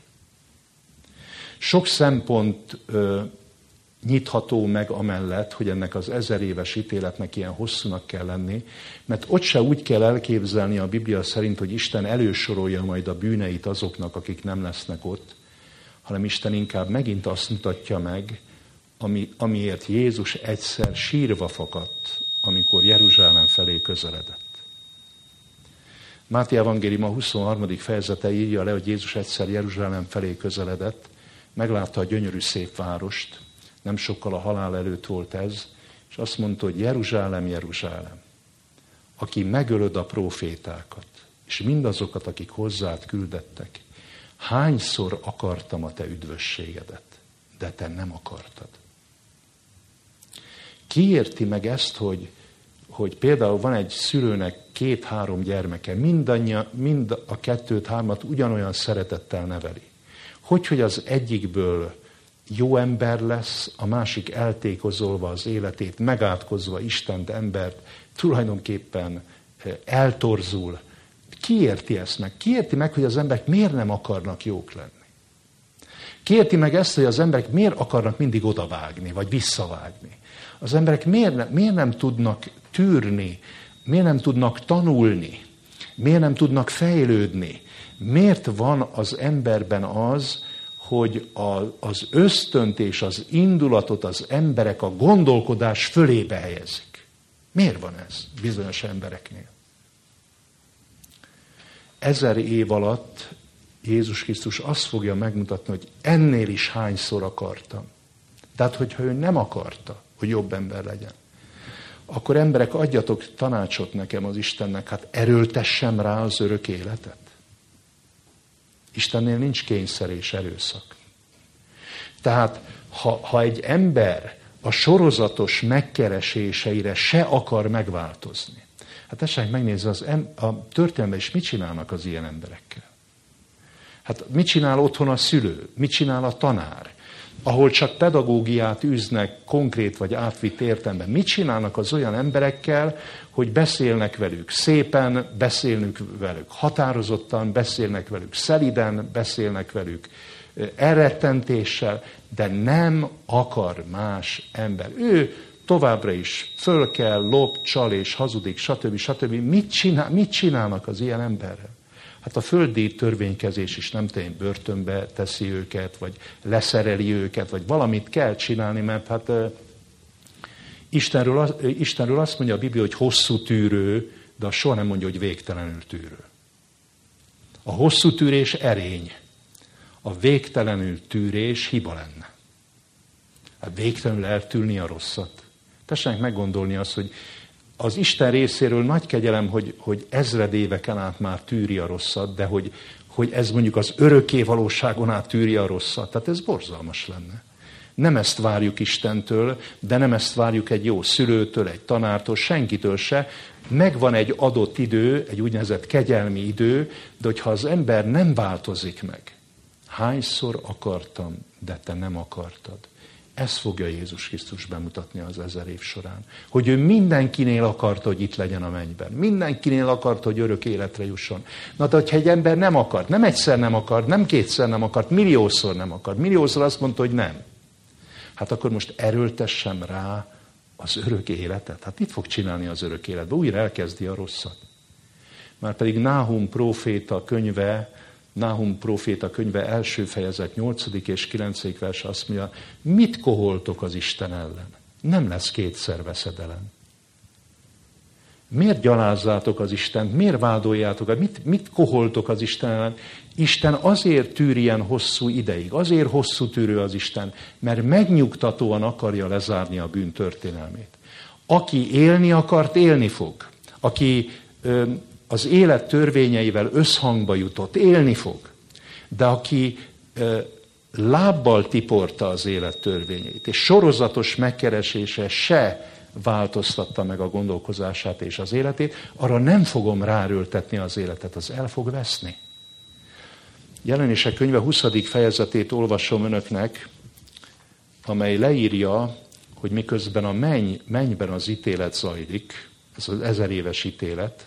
Sok szempont nyitható meg amellett, hogy ennek az 1000 éves ítéletnek ilyen hosszúnak kell lenni, mert ott se úgy kell elképzelni a Biblia szerint, hogy Isten elősorolja majd a bűneit azoknak, akik nem lesznek ott, hanem Isten inkább megint azt mutatja meg, amiért Jézus egyszer sírva fakadt, amikor Jeruzsálem felé közeledett. Máté evangélium a 23. fejezete írja le, hogy Jézus egyszer Jeruzsálem felé közeledett, meglátta a gyönyörű szép várost, nem sokkal a halál előtt volt ez, és azt mondta, hogy Jeruzsálem, Jeruzsálem, aki megölöd a prófétákat, és mindazokat, akik hozzád küldettek, hányszor akartam a te üdvösségedet, de te nem akartad. Ki érti meg ezt, hogy például van egy szülőnek 2-3 gyermeke, mind a 2-3 ugyanolyan szeretettel neveli. Hogy az egyikből jó ember lesz, a másik eltékozolva az életét, megátkozva Istent, embert, tulajdonképpen eltorzul. Ki érti ezt meg? Ki érti meg, hogy az emberek miért nem akarnak jók lenni? Ki érti meg ezt, hogy az emberek miért akarnak mindig odavágni, vagy visszavágni? Az emberek miért nem tudnak tűrni, miért nem tudnak tanulni, miért nem tudnak fejlődni? Miért van az emberben az, hogy az ösztönt és az indulatot az emberek a gondolkodás fölébe helyezik? Miért van ez bizonyos embereknél? 1000 év alatt Jézus Krisztus azt fogja megmutatni, hogy ennél is hányszor akartam. Tehát, hogyha ő nem akarta, hogy jobb ember legyen, akkor emberek, adjatok tanácsot nekem az Istennek, hát erőltessem rá az örök életet. Istennél nincs kényszer és erőszak. Tehát, ha egy ember a sorozatos megkereséseire se akar megváltozni, hát tessék megnézni, a történelemben is mit csinálnak az ilyen emberekkel. Hát mit csinál otthon a szülő? Mit csinál a tanár? ahol csak pedagógiát űznek konkrét vagy átvitt értelemben. Mit csinálnak az olyan emberekkel, hogy beszélnek velük szépen, beszélnek velük határozottan, beszélnek velük szeliden, beszélnek velük elrettentéssel, de nem akar más ember. Ő továbbra is föl kell, lop, csal és hazudik, stb. Mit csinálnak az ilyen emberrel? Hát a földi törvénykezés is nem tudom, börtönbe teszi őket, vagy leszereli őket, vagy valamit kell csinálni, mert hát Istenről azt mondja a Biblia, hogy hosszú tűrő, de azt soha nem mondja, hogy végtelenül tűrő. A hosszú tűrés erény, a végtelenül tűrés hiba lenne. Hát végtelenül eltűrni a rosszat. Tessenek meggondolni azt, hogy az Isten részéről nagy kegyelem, hogy ezred éveken át már tűri a rosszat, de hogy ez mondjuk az örökké valóságon át tűri a rosszat. Tehát ez borzalmas lenne. Nem ezt várjuk Istentől, de nem ezt várjuk egy jó szülőtől, egy tanártól, senkitől se. Megvan egy adott idő, egy úgynevezett kegyelmi idő, de hogyha az ember nem változik meg, hányszor akartam, de te nem akartad. Ezt fogja Jézus Krisztus bemutatni az 1000 év során. Hogy ő mindenkinél akarta, hogy itt legyen a mennyben. Mindenkinél akarta, hogy örök életre jusson. Na de hogyha egy ember nem akart, nem egyszer nem akart, nem kétszer nem akart, milliószor nem akart, milliószor azt mondta, hogy nem. Hát akkor most erőltessem rá az örök életet. Hát mit fog csinálni az örök életben? Újra elkezdi a rosszat. Márpedig Náhum próféta könyve első fejezet 8. és 9. vers azt mondja, mit koholtok az Isten ellen? Nem lesz kétszer veszedelem. Miért gyalázzátok az Istent? Miért vádoljátok? Mit koholtok az Isten ellen? Isten azért tűr ilyen hosszú ideig, azért hosszú tűrő az Isten, mert megnyugtatóan akarja lezárni a bűn történelmét. Aki élni akart, élni fog. Aki az élet törvényeivel összhangba jutott, élni fog. De aki lábbal tiporta az élet törvényeit, és sorozatos megkeresése se változtatta meg a gondolkozását és az életét, arra nem fogom ráerőltetni az életet, az el fog veszni. Jelenések könyve 20. fejezetét olvasom önöknek, amely leírja, hogy miközben a mennyben az ítélet zajlik, ez az 1000 éves ítélet,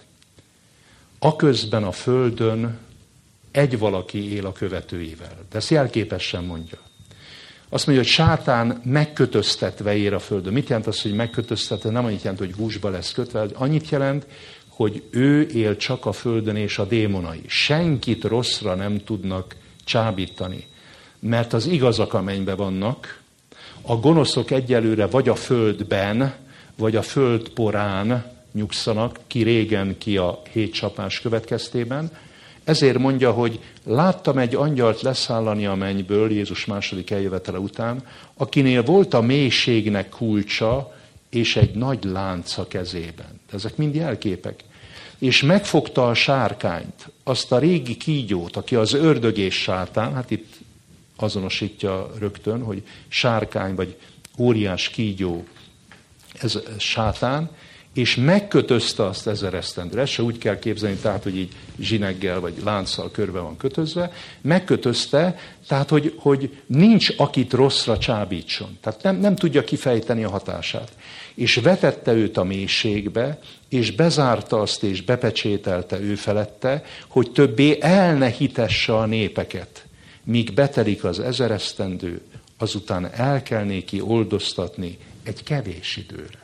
aközben a földön egy valaki él a követőivel. De ezt jelképesen mondja. Azt mondja, hogy sátán megkötöztetve ér a földön. Mit jelent az, hogy megkötöztetve? Nem annyit jelent, hogy gúzsba lesz kötve, annyit jelent, hogy ő él csak a földön és a démonai. Senkit rosszra nem tudnak csábítani. Mert az igazak a mennyben vannak, a gonoszok egyelőre vagy a földben, vagy a föld porán nyugszanak, ki régen, ki a 7 csapás következtében. Ezért mondja, hogy láttam egy angyalt leszállani a mennyből Jézus második eljövetele után, akinél volt a mélységnek kulcsa, és egy nagy lánc a kezében. De ezek mind jelképek. És megfogta a sárkányt, azt a régi kígyót, aki az ördög és sátán, hát itt azonosítja rögtön, hogy sárkány vagy óriás kígyó, ez sátán, és megkötözte azt 1000 esztendőre. Ezt se úgy kell képzelni, tehát, hogy így zsineggel vagy lánccal körbe van kötözve. Megkötözte, tehát, hogy nincs, akit rosszra csábítson. Tehát nem tudja kifejteni a hatását. És vetette őt a mélységbe, és bezárta azt, és bepecsételte ő felette, hogy többé el ne hitesse a népeket. Míg betelik az 1000 esztendő, azután el kell néki oldoztatni egy kevés időre.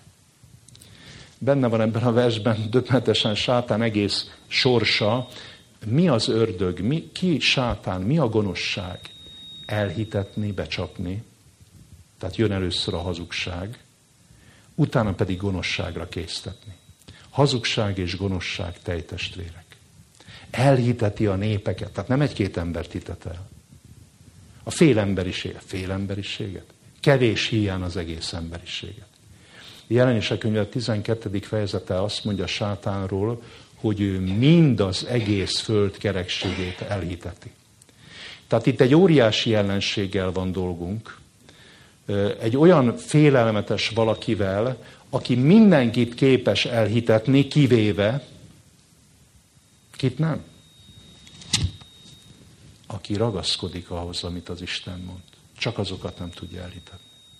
Benne van ebben a versben döbbenetesen sátán egész sorsa. Mi az ördög? Ki sátán? Mi a gonoszság? Elhitetni, becsapni. Tehát jön először a hazugság, utána pedig gonoszságra késztetni. Hazugság és gonoszság tejtestvérek. Elhiteti a népeket, tehát nem egy-két embert hitet el. A félemberiséget. Kevés hiány az egész emberiséget. Jelenések könyve 12. fejezete azt mondja sátánról, hogy ő mind az egész föld kerekségét elhiteti. Tehát itt egy óriási jelenséggel van dolgunk, egy olyan félelmetes valakivel, aki mindenkit képes elhitetni, kivéve, kit nem? Aki ragaszkodik ahhoz, amit az Isten mond. Csak azokat nem tudja elhitetni.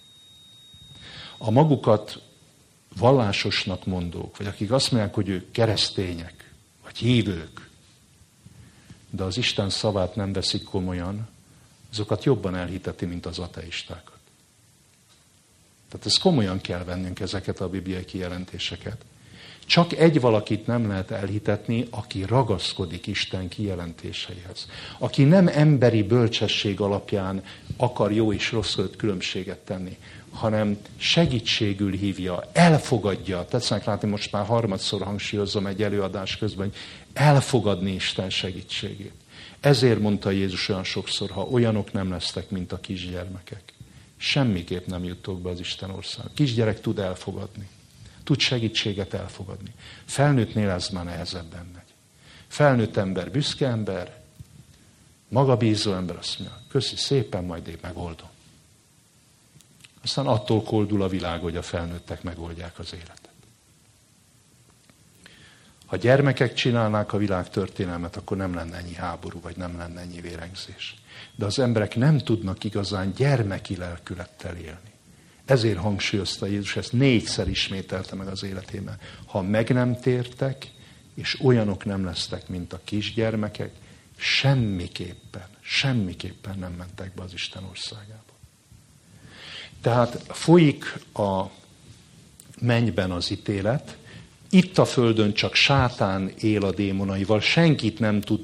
A magukat vallásosnak mondók, vagy akik azt mondják, hogy ők keresztények, vagy hívők, de az Isten szavát nem veszik komolyan, azokat jobban elhiteti, mint az ateistákat. Tehát ezt komolyan kell vennünk, ezeket a bibliai kijelentéseket. Csak egy valakit nem lehet elhitetni, aki ragaszkodik Isten kijelentéseihez. Aki nem emberi bölcsesség alapján akar jó és rossz között különbséget tenni, hanem segítségül hívja, elfogadja. Tetszenek látni, most már harmadszor hangsúlyozom egy előadás közben, hogy elfogadni Isten segítségét. Ezért mondta Jézus olyan sokszor, ha olyanok nem lesztek, mint a kisgyermekek, semmiképp nem juttok be az Isten ország. A kisgyerek tud elfogadni. Tud segítséget elfogadni. Felnőttnél ez már nehezebben megy. Felnőtt ember, büszke ember, magabízó ember azt mondja, köszi szépen, majd én megoldom. Aztán attól koldul a világ, hogy a felnőttek megoldják az életet. Ha gyermekek csinálnák a világ történelmet, akkor nem lenne ennyi háború, vagy nem lenne ennyi vérengzés. De az emberek nem tudnak igazán gyermeki lelkülettel élni. Ezért hangsúlyozta Jézus, ezt 4-szer ismételte meg az életében. Ha meg nem tértek, és olyanok nem lesztek, mint a kisgyermekek, semmiképpen nem mentek be az Isten országába. Tehát folyik a mennyben az ítélet, itt a földön csak sátán él a démonaival, senkit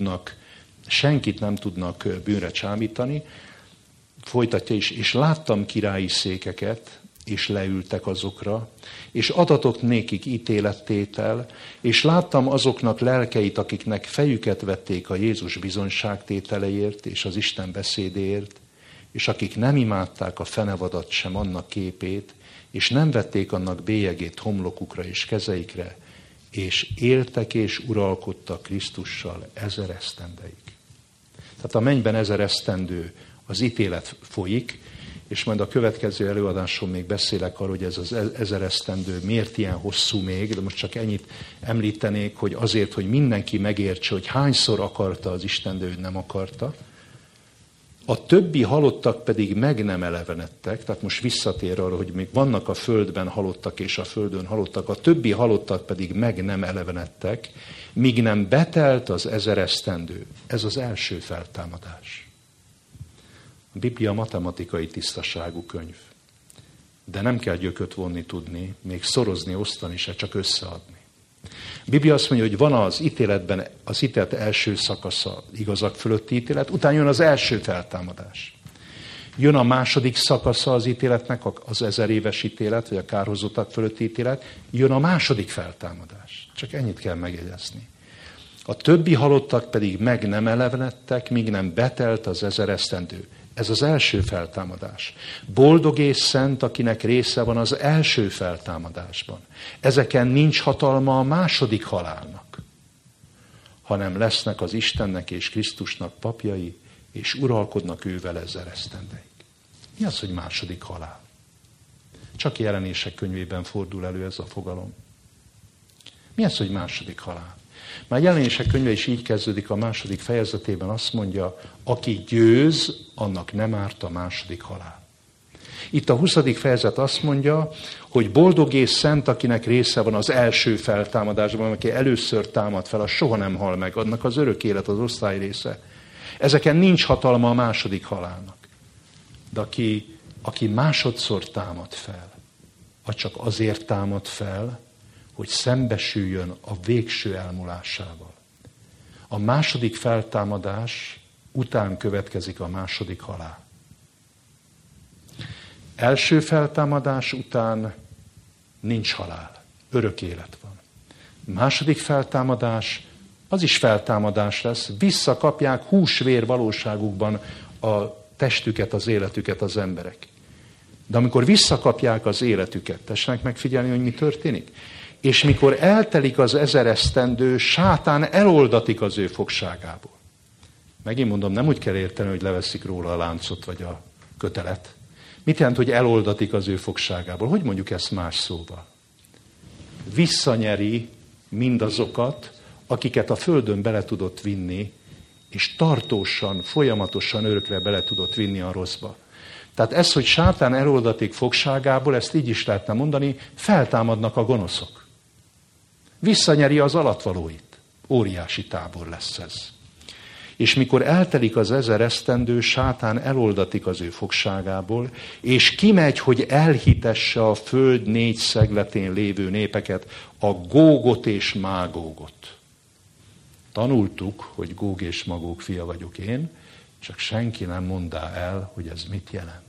nem tudnak bűnre csábítani. Folytatja is, és láttam királyi székeket, és leültek azokra, és adatott nékik ítélettétel, és láttam azoknak lelkeit, akiknek fejüket vették a Jézus bizonyságtételeért, és az Isten beszédéért, és akik nem imádták a fenevadat sem annak képét, és nem vették annak bélyegét homlokukra és kezeikre, és éltek és uralkodtak Krisztussal 1000 esztendeig. Tehát a mennyben 1000 esztendő az ítélet folyik, és majd a következő előadáson még beszélek arról, hogy ez az 1000 esztendő miért ilyen hosszú még, de most csak ennyit említenék, hogy azért, hogy mindenki megértse, hogy hányszor akarta az Isten, de ő nem akarta. A többi halottak pedig meg nem elevenedtek, tehát most visszatér arra, hogy még vannak a földben halottak és a földön halottak, a többi halottak pedig meg nem elevenedtek, míg nem betelt az 1000 esztendő. Ez az első feltámadás. A Biblia matematikai tisztaságú könyv. De nem kell gyököt vonni tudni, még szorozni, osztani se, csak összeadni. A Biblia azt mondja, hogy van az ítéletben az ítélet első szakasza, igazak fölötti ítélet, utána jön az első feltámadás. Jön a második szakasza az ítéletnek, az 1000 éves ítélet, vagy a kárhozottak fölötti ítélet, jön a második feltámadás. Csak ennyit kell megjegyezni. A többi halottak pedig meg nem elevenedtek, míg nem betelt az 1000 esztendő. Ez az első feltámadás. Boldog és szent, akinek része van az első feltámadásban. Ezeken nincs hatalma a második halálnak, hanem lesznek az Istennek és Krisztusnak papjai, és uralkodnak ővel 1000 esztendeig. Mi az, hogy második halál? Csak Jelenések könyvében fordul elő ez a fogalom. Mi az, hogy második halál? Már Jelenések könyve is így kezdődik a második fejezetében, azt mondja, aki győz, annak nem árt a második halál. Itt a 20. fejezet azt mondja, hogy boldog és szent, akinek része van az első feltámadásban, aki először támad fel, az soha nem hal meg, annak az örök élet az osztály része. Ezeken nincs hatalma a második halálnak. De aki másodszor támad fel, az csak azért támad fel, hogy szembesüljön a végső elmúlásával. A második feltámadás után következik a második halál. Első feltámadás után nincs halál, örök élet van. Második feltámadás, az is feltámadás lesz, visszakapják húsvér valóságukban a testüket, az életüket az emberek. De amikor visszakapják az életüket, tessenek megfigyelni, hogy mi történik? És mikor eltelik az 1000 esztendő, sátán eloldatik az ő fogságából. Megint mondom, nem úgy kell érteni, hogy leveszik róla a láncot vagy a kötelet. Mit jelent, hogy eloldatik az ő fogságából? Hogy mondjuk ezt más szóval? Visszanyeri mindazokat, akiket a földön bele tudott vinni, és tartósan, folyamatosan örökre bele tudott vinni a rosszba. Tehát ez, hogy sátán eloldatik fogságából, ezt így is lehetne mondani, feltámadnak a gonoszok. Visszanyeri az alatvalóit. Óriási tábor lesz ez. És mikor eltelik az 1000 esztendő, sátán eloldatik az ő fogságából, és kimegy, hogy elhitesse a föld 4 szegletén lévő népeket, a Gógot és Mágógot. Tanultuk, hogy Góg és Magóg fia vagyok én, csak senki nem mondá el, hogy ez mit jelent.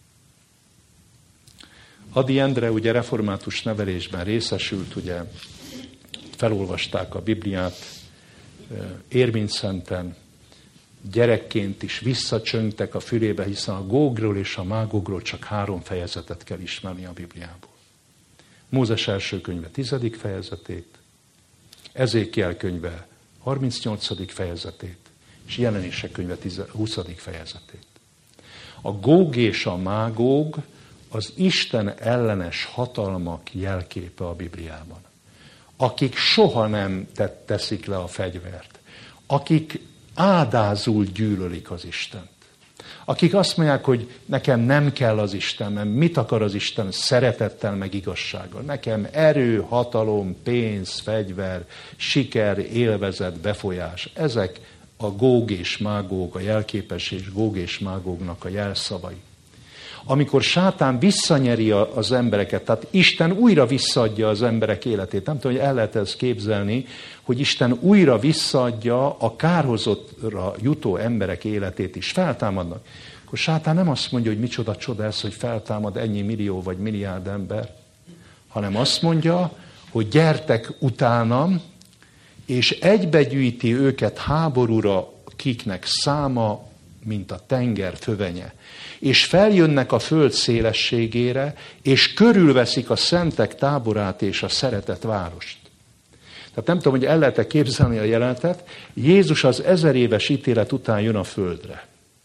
Ady Endre ugye református nevelésben részesült, ugye felolvasták a Bibliát Érvényszenten, gyerekként is visszacsöngtek a fülébe, hiszen a Gógról és a Mágógról csak 3 fejezetet kell ismerni a Bibliából. Mózes első könyve 10. fejezetét, Ezékiel könyve 38. fejezetét, és Jelenések könyve 20. fejezetét. A Góg és a Mágóg az Isten ellenes hatalmak jelképe a Bibliában. Akik soha nem teszik le a fegyvert. Akik ádázul gyűlölik az Istent. Akik azt mondják, hogy nekem nem kell az Isten, mert mit akar az Isten? Szeretettel meg igazsággal. Nekem erő, hatalom, pénz, fegyver, siker, élvezet, befolyás. Ezek a Góg és Mágóg, a jelképes és Góg és Mágógnak a jelszavai. Amikor sátán visszanyeri az embereket, tehát Isten újra visszaadja az emberek életét. Nem tudom, hogy el lehet ezt képzelni, hogy Isten újra visszaadja a kárhozottra jutó emberek életét is. Feltámadnak. Akkor sátán nem azt mondja, hogy micsoda csoda ez, hogy feltámad ennyi millió vagy milliárd ember, hanem azt mondja, hogy gyertek utánam, és egybegyűjti őket háborúra, kiknek száma, mint a tenger fövenye. És feljönnek a föld szélességére, és körülveszik a szentek táborát és a szeretett várost. Tehát nem tudom, hogy el lehet-e képzelni a jelenetet. Jézus az 1000 éves ítélet után jön a földre.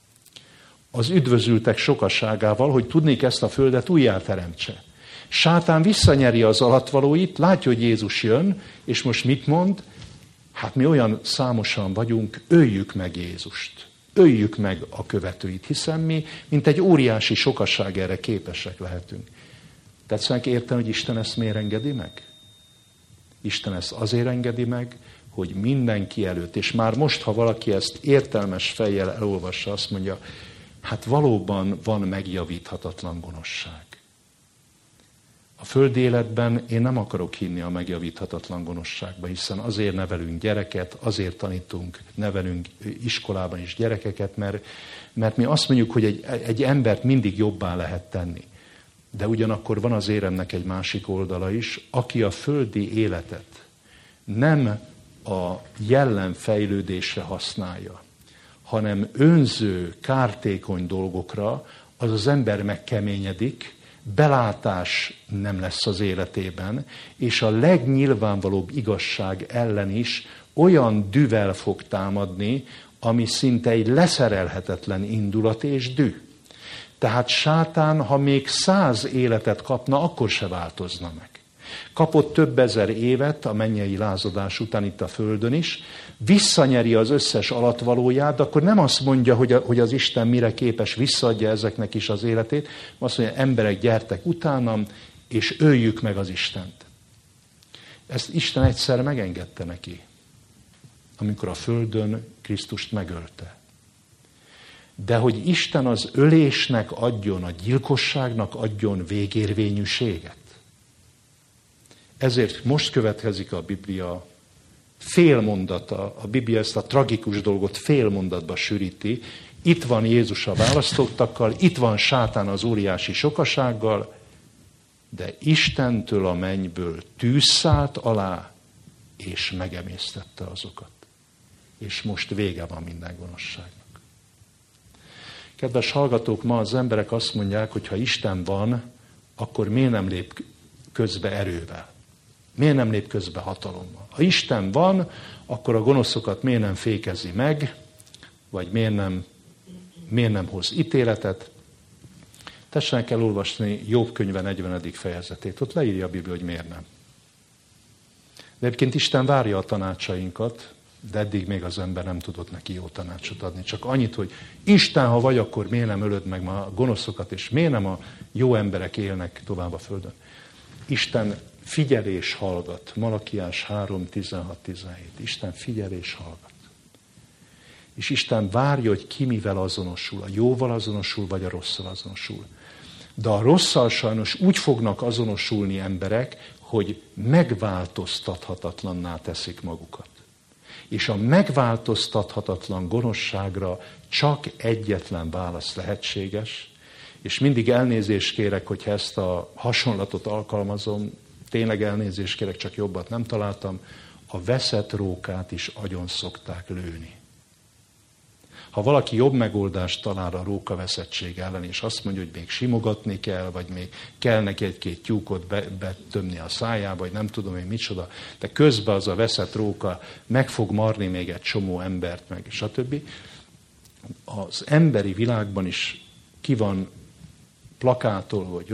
Az üdvözültek sokaságával, hogy tudnék ezt a földet újjáteremtse. Sátán visszanyeri az alatvalóit, látja, hogy Jézus jön, és most mit mond? Hát mi olyan számosan vagyunk, öljük meg Jézust. Öljük meg a követőit, hiszen mi, mint egy óriási sokaság erre képesek lehetünk. Tetszenek érteni, hogy Isten ezt miért engedi meg? Isten ezt azért engedi meg, hogy mindenki előtt, és már most, ha valaki ezt értelmes fejjel elolvassa, azt mondja, hát valóban van megjavíthatatlan gonoszság. A földi életben én nem akarok hinni a megjavíthatatlan gonoszságba, hiszen azért nevelünk gyereket, azért tanítunk, nevelünk iskolában is gyerekeket, mert mi azt mondjuk, hogy egy embert mindig jobbá lehet tenni. De ugyanakkor van az éremnek egy másik oldala is, aki a földi életet nem a jellemfejlődésre használja, hanem önző, kártékony dolgokra, az ember megkeményedik, belátás nem lesz az életében, és a legnyilvánvalóbb igazság ellen is olyan dühvel fog támadni, ami szinte egy leszerelhetetlen indulat és düh. Tehát sátán, ha még 100 életet kapna, akkor se változna meg. Kapott több ezer évet a mennyei lázadás után itt a földön is, visszanyeri az összes alatvalóját, de akkor nem azt mondja, hogy az Isten mire képes, visszaadja ezeknek is az életét, azt mondja, emberek, gyertek utánam, és öljük meg az Istent. Ezt Isten egyszer megengedte neki, amikor a földön Krisztust megölte. De hogy Isten az ölésnek adjon, a gyilkosságnak adjon végérvényűséget. Ezért most következik a Biblia félmondata, a Biblia ezt a tragikus dolgot félmondatba sűríti. Itt van Jézus a választottakkal, itt van sátán az óriási sokasággal, de Istentől a mennyből tűz szállt alá, és megemésztette azokat. És most vége van minden gonoszságnak. Kedves hallgatók, ma az emberek azt mondják, hogy ha Isten van, akkor miért nem lép közbe erővel? Miért nem lép közbe hatalommal? Ha Isten van, akkor a gonoszokat miért nem fékezi meg, vagy miért nem hoz ítéletet? Tessenek elolvasni Jobb könyve 40. fejezetét. Ott leírja a Biblia, hogy miért nem. De egyébként Isten várja a tanácsainkat, de eddig még az ember nem tudott neki jó tanácsot adni. Csak annyit, hogy Isten, ha vagy, akkor miért nem ölöd meg ma a gonoszokat, és miért nem a jó emberek élnek tovább a földön. Isten figyel és hallgat. Malakiás 3, 16-17. Isten figyel és hallgat. És Isten várja, hogy ki mivel azonosul. A jóval azonosul, vagy a rosszal azonosul. De a rosszal sajnos úgy fognak azonosulni emberek, hogy megváltoztathatatlanná teszik magukat. És a megváltoztathatatlan gonoszságra csak egyetlen válasz lehetséges, és mindig elnézést kérek, hogyha ezt a hasonlatot alkalmazom, tényleg elnézést kérek, csak jobbat nem találtam, a veszett rókát is agyon szokták lőni. Ha valaki jobb megoldást talál a rókaveszettség ellen, és azt mondja, hogy még simogatni kell, vagy még kell neki egy-két tyúkot betömni a szájába, vagy nem tudom én micsoda, de közben az a veszett róka meg fog marni még egy csomó embert, meg stb. Az emberi világban is ki van plakátolva, hogy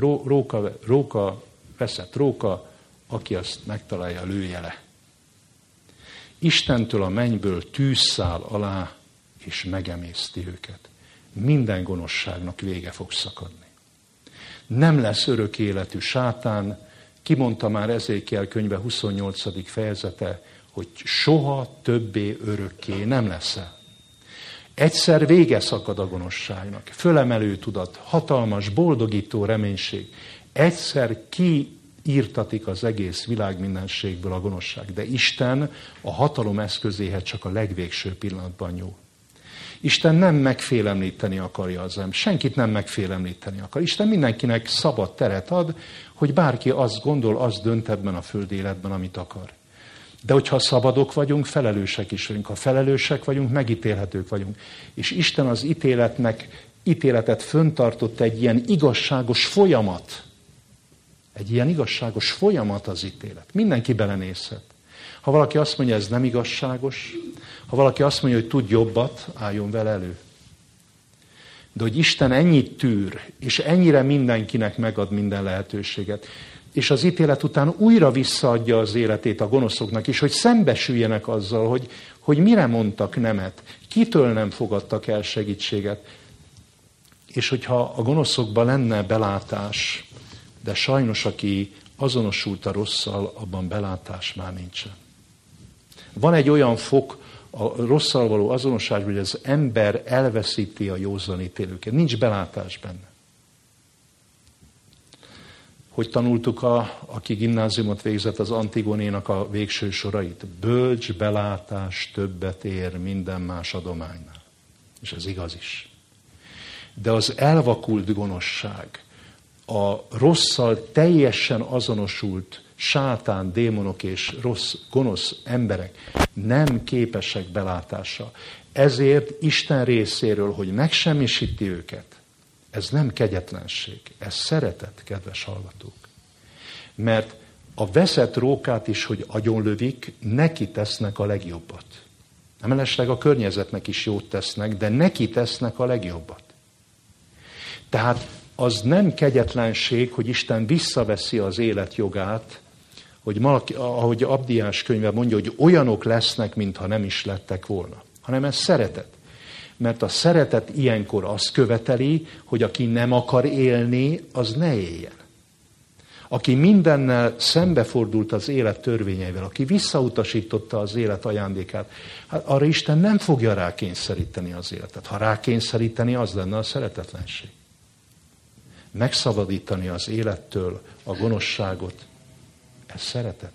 veszett róka, aki azt megtalálja, lője le. Istentől a mennyből tűzszál alá, és megemészti őket. Minden gonoszságnak vége fog szakadni. Nem lesz örök életű sátán, kimondta már Ezékiel könyve 28. fejezete, hogy soha többé örökké nem leszel. Egyszer vége szakad a gonoszságnak, fölemelő tudat, hatalmas, boldogító reménység. Egyszer kiírtatik az egész világ mindenségből a gonoszság, de Isten a hatalom eszközéhez csak a legvégső pillanatban nyúl. Isten nem megfélemlíteni akarja az ember. Senkit nem megfélemlíteni akar. Isten mindenkinek szabad teret ad, hogy bárki azt gondol, azt dönt ebben a földi életben, amit akar. De hogyha szabadok vagyunk, felelősek is vagyunk. Ha felelősek vagyunk, megítélhetők vagyunk. És Isten az ítéletet föntartott egy ilyen igazságos folyamat. Egy ilyen igazságos folyamat az ítélet. Mindenki belenézhet. Ha valaki azt mondja, ez nem igazságos, ha valaki azt mondja, hogy tud jobbat, álljon vele elő. De hogy Isten ennyit tűr, és ennyire mindenkinek megad minden lehetőséget, és az ítélet után újra visszaadja az életét a gonoszoknak is, hogy szembesüljenek azzal, hogy mire mondtak nemet, kitől nem fogadtak el segítséget. És hogyha a gonoszokban lenne belátás, de sajnos aki azonosult a rosszal, abban belátás már nincsen. Van egy olyan fok a rosszal való azonosság, hogy az ember elveszíti a józanítélőket. Nincs belátás benne. Hogy tanultuk, aki gimnáziumot végzett, az Antigonénak a végső sorait? Bölcs belátás többet ér minden más adománynál. És ez igaz is. De az elvakult gonoszság, a rosszal teljesen azonosult sátán, démonok és rossz, gonosz emberek nem képesek belátásra. Ezért Isten részéről, hogy megsemmisíti őket, ez nem kegyetlenség, ez szeretet, kedves hallgatók. Mert a veszett rókát is, hogy agyonlövik, neki tesznek a legjobbat. Nem mellesleg a környezetnek is jót tesznek, de neki tesznek a legjobbat. Tehát az nem kegyetlenség, hogy Isten visszaveszi az élet jogát, hogy ahogy Abdiás könyve mondja, hogy olyanok lesznek, mintha nem is lettek volna. Hanem ez szeretet. Mert a szeretet ilyenkor azt követeli, hogy aki nem akar élni, az ne éljen. Aki mindennel szembefordult az élet törvényeivel, aki visszautasította az élet ajándékát, hát arra Isten nem fogja rákényszeríteni az életet. Ha rákényszeríteni, az lenne a szeretetlenség. Megszabadítani az élettől a gonoszságot, ez szeretet.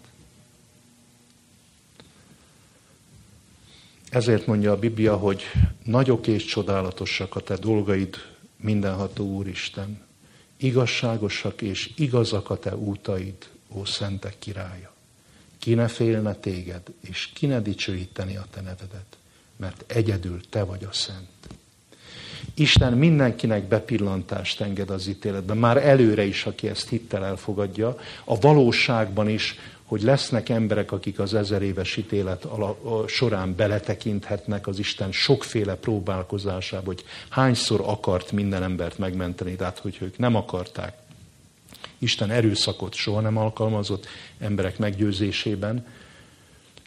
Ezért mondja a Biblia, hogy nagyok és csodálatosak a te dolgaid, mindenható Úristen. Igazságosak és igazak a te útaid, ó szentek királya. Ki ne félne téged, és ki ne dicsőíteni a te nevedet, mert egyedül te vagy a szent. Isten mindenkinek bepillantást enged az ítéletben, már előre is, aki ezt hittel elfogadja, a valóságban is, hogy lesznek emberek, akik az 1000 éves ítélet során beletekinthetnek az Isten sokféle próbálkozásába, hogy hányszor akart minden embert megmenteni, tehát hogy ők nem akarták. Isten erőszakot soha nem alkalmazott emberek meggyőzésében,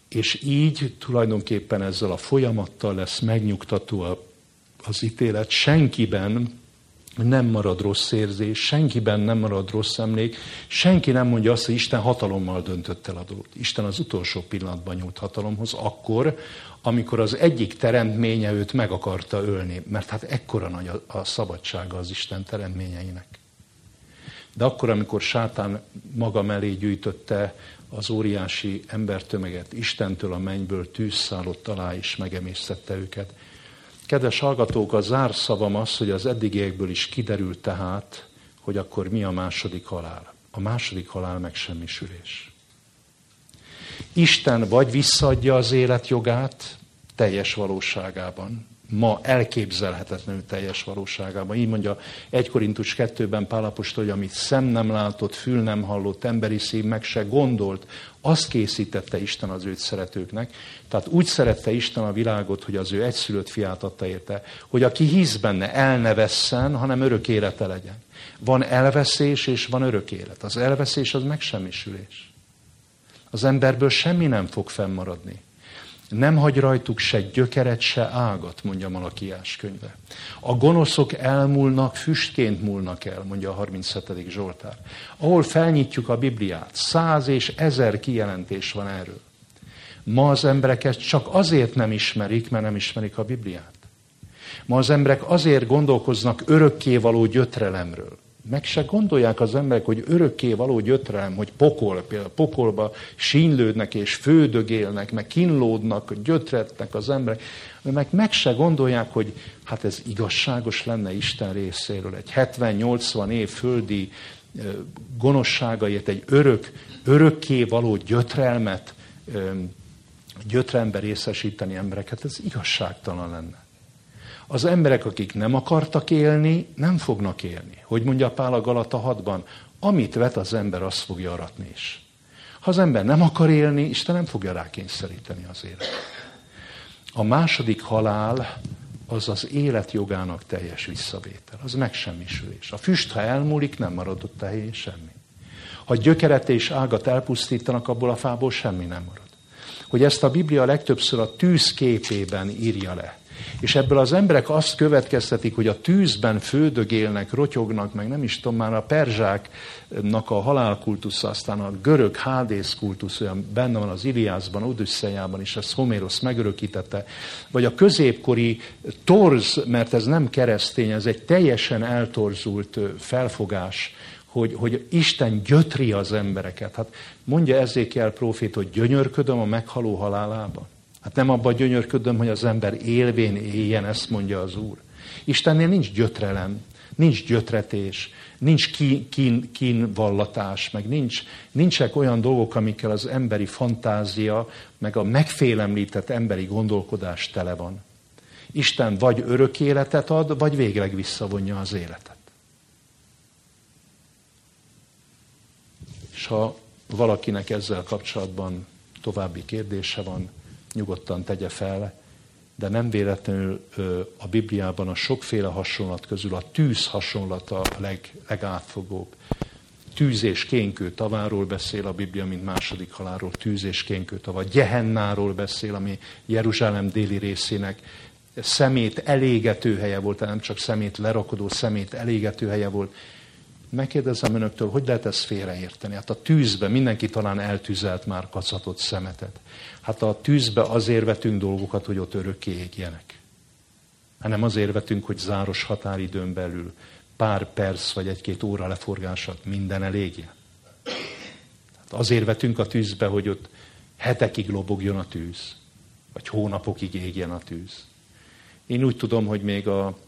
És így tulajdonképpen ezzel a folyamattal lesz megnyugtató az ítélet. Senkiben nem marad rossz érzés, senkiben nem marad rossz emlék, senki nem mondja azt, hogy Isten hatalommal döntött el a dolgot. Isten az utolsó pillanatban nyújt hatalomhoz, akkor, amikor az egyik teremtménye őt meg akarta ölni, mert hát ekkora nagy a szabadsága az Isten teremtményeinek. De akkor, amikor sátán maga mellé gyűjtötte az óriási embertömeget, Istentől a mennyből tűz szállott alá és megemésztette őket. Kedves hallgatók, a zárszavam az, hogy az eddigiekből is kiderült tehát, hogy akkor mi a második halál. A második halál megsemmisülés. Isten vagy visszaadja az élet jogát teljes valóságában, ma elképzelhetetlenül teljes valóságában. Így mondja 1 Korintus 2-ben Pál apostol, hogy amit szem nem látott, fül nem hallott, emberi szív meg se gondolt, azt készítette Isten az őt szeretőknek. Tehát úgy szerette Isten a világot, hogy az ő egyszülött fiát adta érte, hogy aki hisz benne, el ne vesszen, hanem örök élete legyen. Van elveszés és van örök élet. Az elveszés az megsemmisülés. Az emberből semmi nem fog fennmaradni. Nem hagy rajtuk se gyökeret, se ágat, mondja Malakiás könyve. A gonoszok elmúlnak, füstként múlnak el, mondja a 37. Zsoltár. Ahol felnyitjuk a Bibliát, 100 és 1000 kijelentés van erről. Ma az emberek ezt csak azért nem ismerik, mert nem ismerik a Bibliát. Ma az emberek azért gondolkoznak örökkévaló gyötrelemről. Meg se gondolják az emberek, hogy örökkévaló gyötrelem, hogy pokol, például pokolba sínylődnek és fődögélnek, meg kínlódnak, gyötretnek az emberek, meg se gondolják, hogy hát ez igazságos lenne Isten részéről. Egy 70-80 év földi gonoszságaért egy örökkévaló gyötrelembe részesíteni embereket, ez igazságtalan lenne. Az emberek, akik nem akartak élni, nem fognak élni. Hogy mondja Pál a Galata 6-ban, amit vet az ember, azt fogja aratni is. Ha az ember nem akar élni, Isten nem fogja rákényszeríteni az életet. A második halál az az élet jogának teljes visszavétel, az megsemmisülés. A füst, ha elmúlik, nem maradott a helyén semmi. Ha gyökeret és ágat elpusztítanak, abból a fából semmi nem marad. Hogy ezt a Biblia legtöbbször a tűz képében írja le. És ebből az emberek azt következtetik, hogy a tűzben fődögélnek, rotyognak, meg nem is tudom, már a perzsáknak a halálkultusza, aztán a görög Hádész kultusz, olyan benne van az Iliászban, Odüsszeiában is, ezt Homérosz megörökítette, vagy a középkori torz, mert ez nem keresztény, ez egy teljesen eltorzult felfogás, hogy Isten gyötri az embereket. Hát mondja Ezékiel prófét, hogy gyönyörködöm a meghaló halálába. Hát nem abban gyönyörködöm, hogy az ember élvén éljen, ezt mondja az Úr. Istennél nincs gyötrelem, nincs gyötretés, nincs kínvallatás, meg nincsenek olyan dolgok, amikkel az emberi fantázia, meg a megfélemlített emberi gondolkodás tele van. Isten vagy örök életet ad, vagy végleg visszavonja az életet. És ha valakinek ezzel kapcsolatban további kérdése van, nyugodtan tegye fel, de nem véletlenül a Bibliában a sokféle hasonlat közül a tűz hasonlata a legátfogóbb. Tűz és kénkő taváról beszél a Biblia, mint második halálról, tűz és kénkő tava. Gehennáról beszél, ami Jeruzsálem déli részének szemét elégető helye volt, nem csak szemét lerakodó, szemét elégető helye volt. Megkérdezem önöktől, hogy lehet ezt félreérteni? Hát a tűzbe mindenki talán eltűzelt már kacatott szemetet. Hát a tűzbe azért vetünk dolgokat, hogy ott örökké égjenek. Hanem azért vetünk, hogy záros határidőn belül pár perc vagy 1-2 óra leforgásat minden elégjen. Hát azért vetünk a tűzbe, hogy ott hetekig lobogjon a tűz. Vagy hónapokig égjen a tűz. Én úgy tudom, hogy még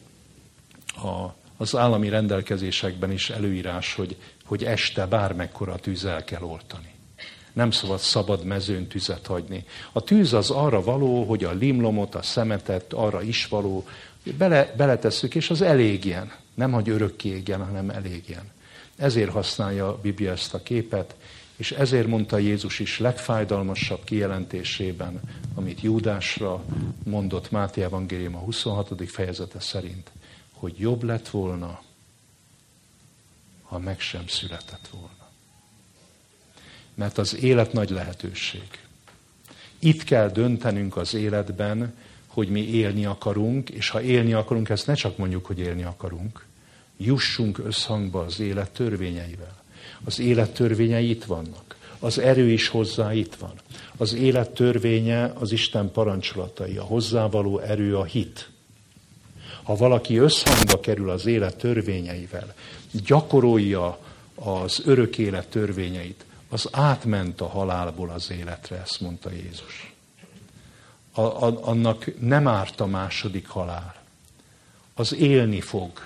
az állami rendelkezésekben is előírás, hogy este bármekkora tűz el kell oltani. Nem szabad mezőn tüzet hagyni. A tűz az arra való, hogy a limlomot, a szemetet arra is való, beletesszük, és az elégjen. Nem, hogy örökké égjen, hanem elégjen. Ezért használja a Biblia ezt a képet, és ezért mondta Jézus is legfájdalmasabb kijelentésében, amit Júdásra mondott Máté evangélium a 26. fejezete szerint, hogy jobb lett volna, ha meg sem született volna. Mert az élet nagy lehetőség. Itt kell döntenünk az életben, hogy mi élni akarunk, és ha élni akarunk, ezt ne csak mondjuk, hogy élni akarunk. Jussunk összhangba az élet törvényeivel. Az élet törvényei itt vannak. Az erő is hozzá itt van. Az élet törvénye az Isten parancsolatai, a hozzávaló erő a hit. Ha valaki összhangba kerül az élet törvényeivel, gyakorolja az örök élet törvényeit, az átment a halálból az életre, ezt mondta Jézus. Annak nem árt a második halál. Az élni fog.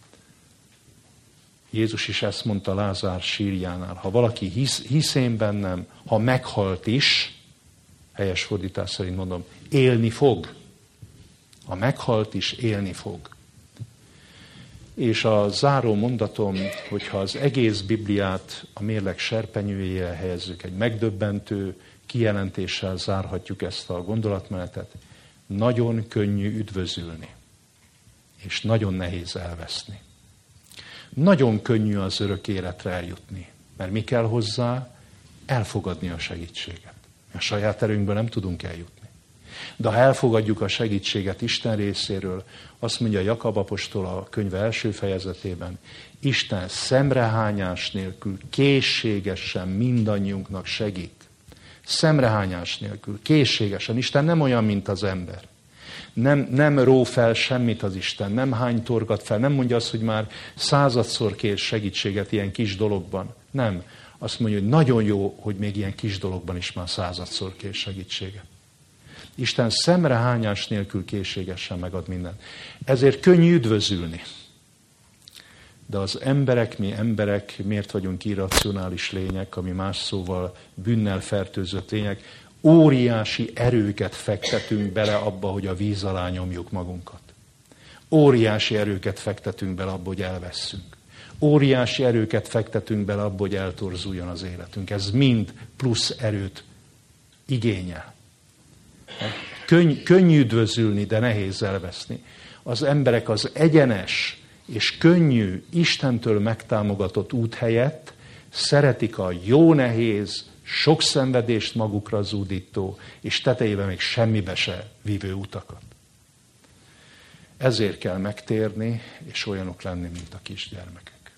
Jézus is ezt mondta Lázár sírjánál. Ha valaki hisz én bennem, ha meghalt is, helyes fordítás szerint mondom, élni fog. Ha meghalt is, élni fog. És a záró mondatom, hogyha az egész Bibliát a mérleg serpenyőjére helyezzük, egy megdöbbentő kijelentéssel zárhatjuk ezt a gondolatmenetet. Nagyon könnyű üdvözülni, és nagyon nehéz elveszni. Nagyon könnyű az örök életre eljutni, mert mi kell hozzá? Elfogadni a segítséget. A saját erőnkből nem tudunk eljutni. De ha elfogadjuk a segítséget Isten részéről, azt mondja Jakab apostol a könyve első fejezetében, Isten szemrehányás nélkül készségesen mindannyiunknak segít. Szemrehányás nélkül, készségesen. Isten nem olyan, mint az ember. Nem ró fel semmit az Isten, nem hánytorgat fel, nem mondja azt, hogy már 100-szor kér segítséget ilyen kis dologban. Nem. Azt mondja, hogy nagyon jó, hogy még ilyen kis dologban is már 100-szor kér segítséget. Isten szemrehányás nélkül készségesen megad mindent. Ezért könnyű üdvözülni. De az emberek, mi emberek, miért vagyunk irracionális lények, ami más szóval bűnnel fertőzött lények, óriási erőket fektetünk bele abba, hogy a víz alá nyomjuk magunkat. Óriási erőket fektetünk bele abba, hogy elvesszünk. Óriási erőket fektetünk bele abba, hogy eltorzuljon az életünk. Ez mind plusz erőt igényel. Könnyű üdvözülni, de nehéz elveszni. Az emberek az egyenes és könnyű, Istentől megtámogatott út helyett szeretik a jó nehéz, sok szenvedést magukra zúdító, és tetejében még semmibe se vívő utakat. Ezért kell megtérni, és olyanok lenni, mint a kisgyermekek.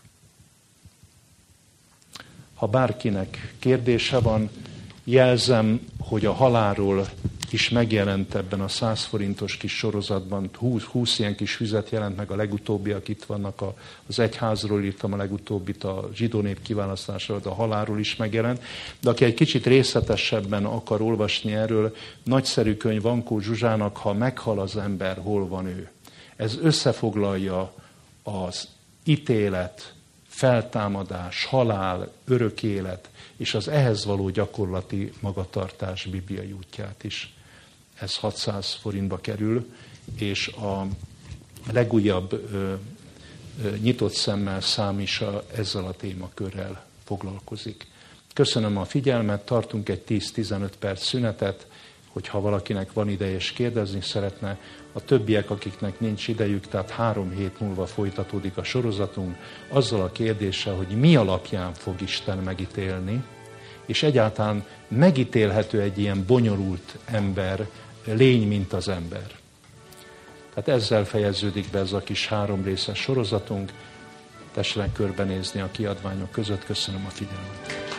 Ha bárkinek kérdése van, jelzem, hogy a halálról is megjelent ebben a 100 forintos kis sorozatban, 20 ilyen kis füzet jelent meg, a legutóbbiak itt vannak, az egyházról írtam a legutóbbit, a zsidó nép kiválasztásról, de a halálról is megjelent. De aki egy kicsit részletesebben akar olvasni erről, nagyszerű könyv Vankó Zsuzsának, Ha meghal az ember, hol van ő. Ez összefoglalja az ítélet, feltámadás, halál, örök élet, és az ehhez való gyakorlati magatartás bibliai útját is. Ez 600 forintba kerül, és a legújabb nyitott szemmel szám is ezzel a témakörrel foglalkozik. Köszönöm a figyelmet, tartunk egy 10-15 perc szünetet, hogyha valakinek van ideje és kérdezni szeretne. A többiek, akiknek nincs idejük, tehát 3 hét múlva folytatódik a sorozatunk, azzal a kérdéssel, hogy mi alapján fog Isten megítélni, és egyáltalán megítélhető egy ilyen bonyolult ember, lény, mint az ember. Tehát ezzel fejeződik be ez a kis 3 részes sorozatunk. Tessenek körbenézni a kiadványok között. Köszönöm a figyelmet.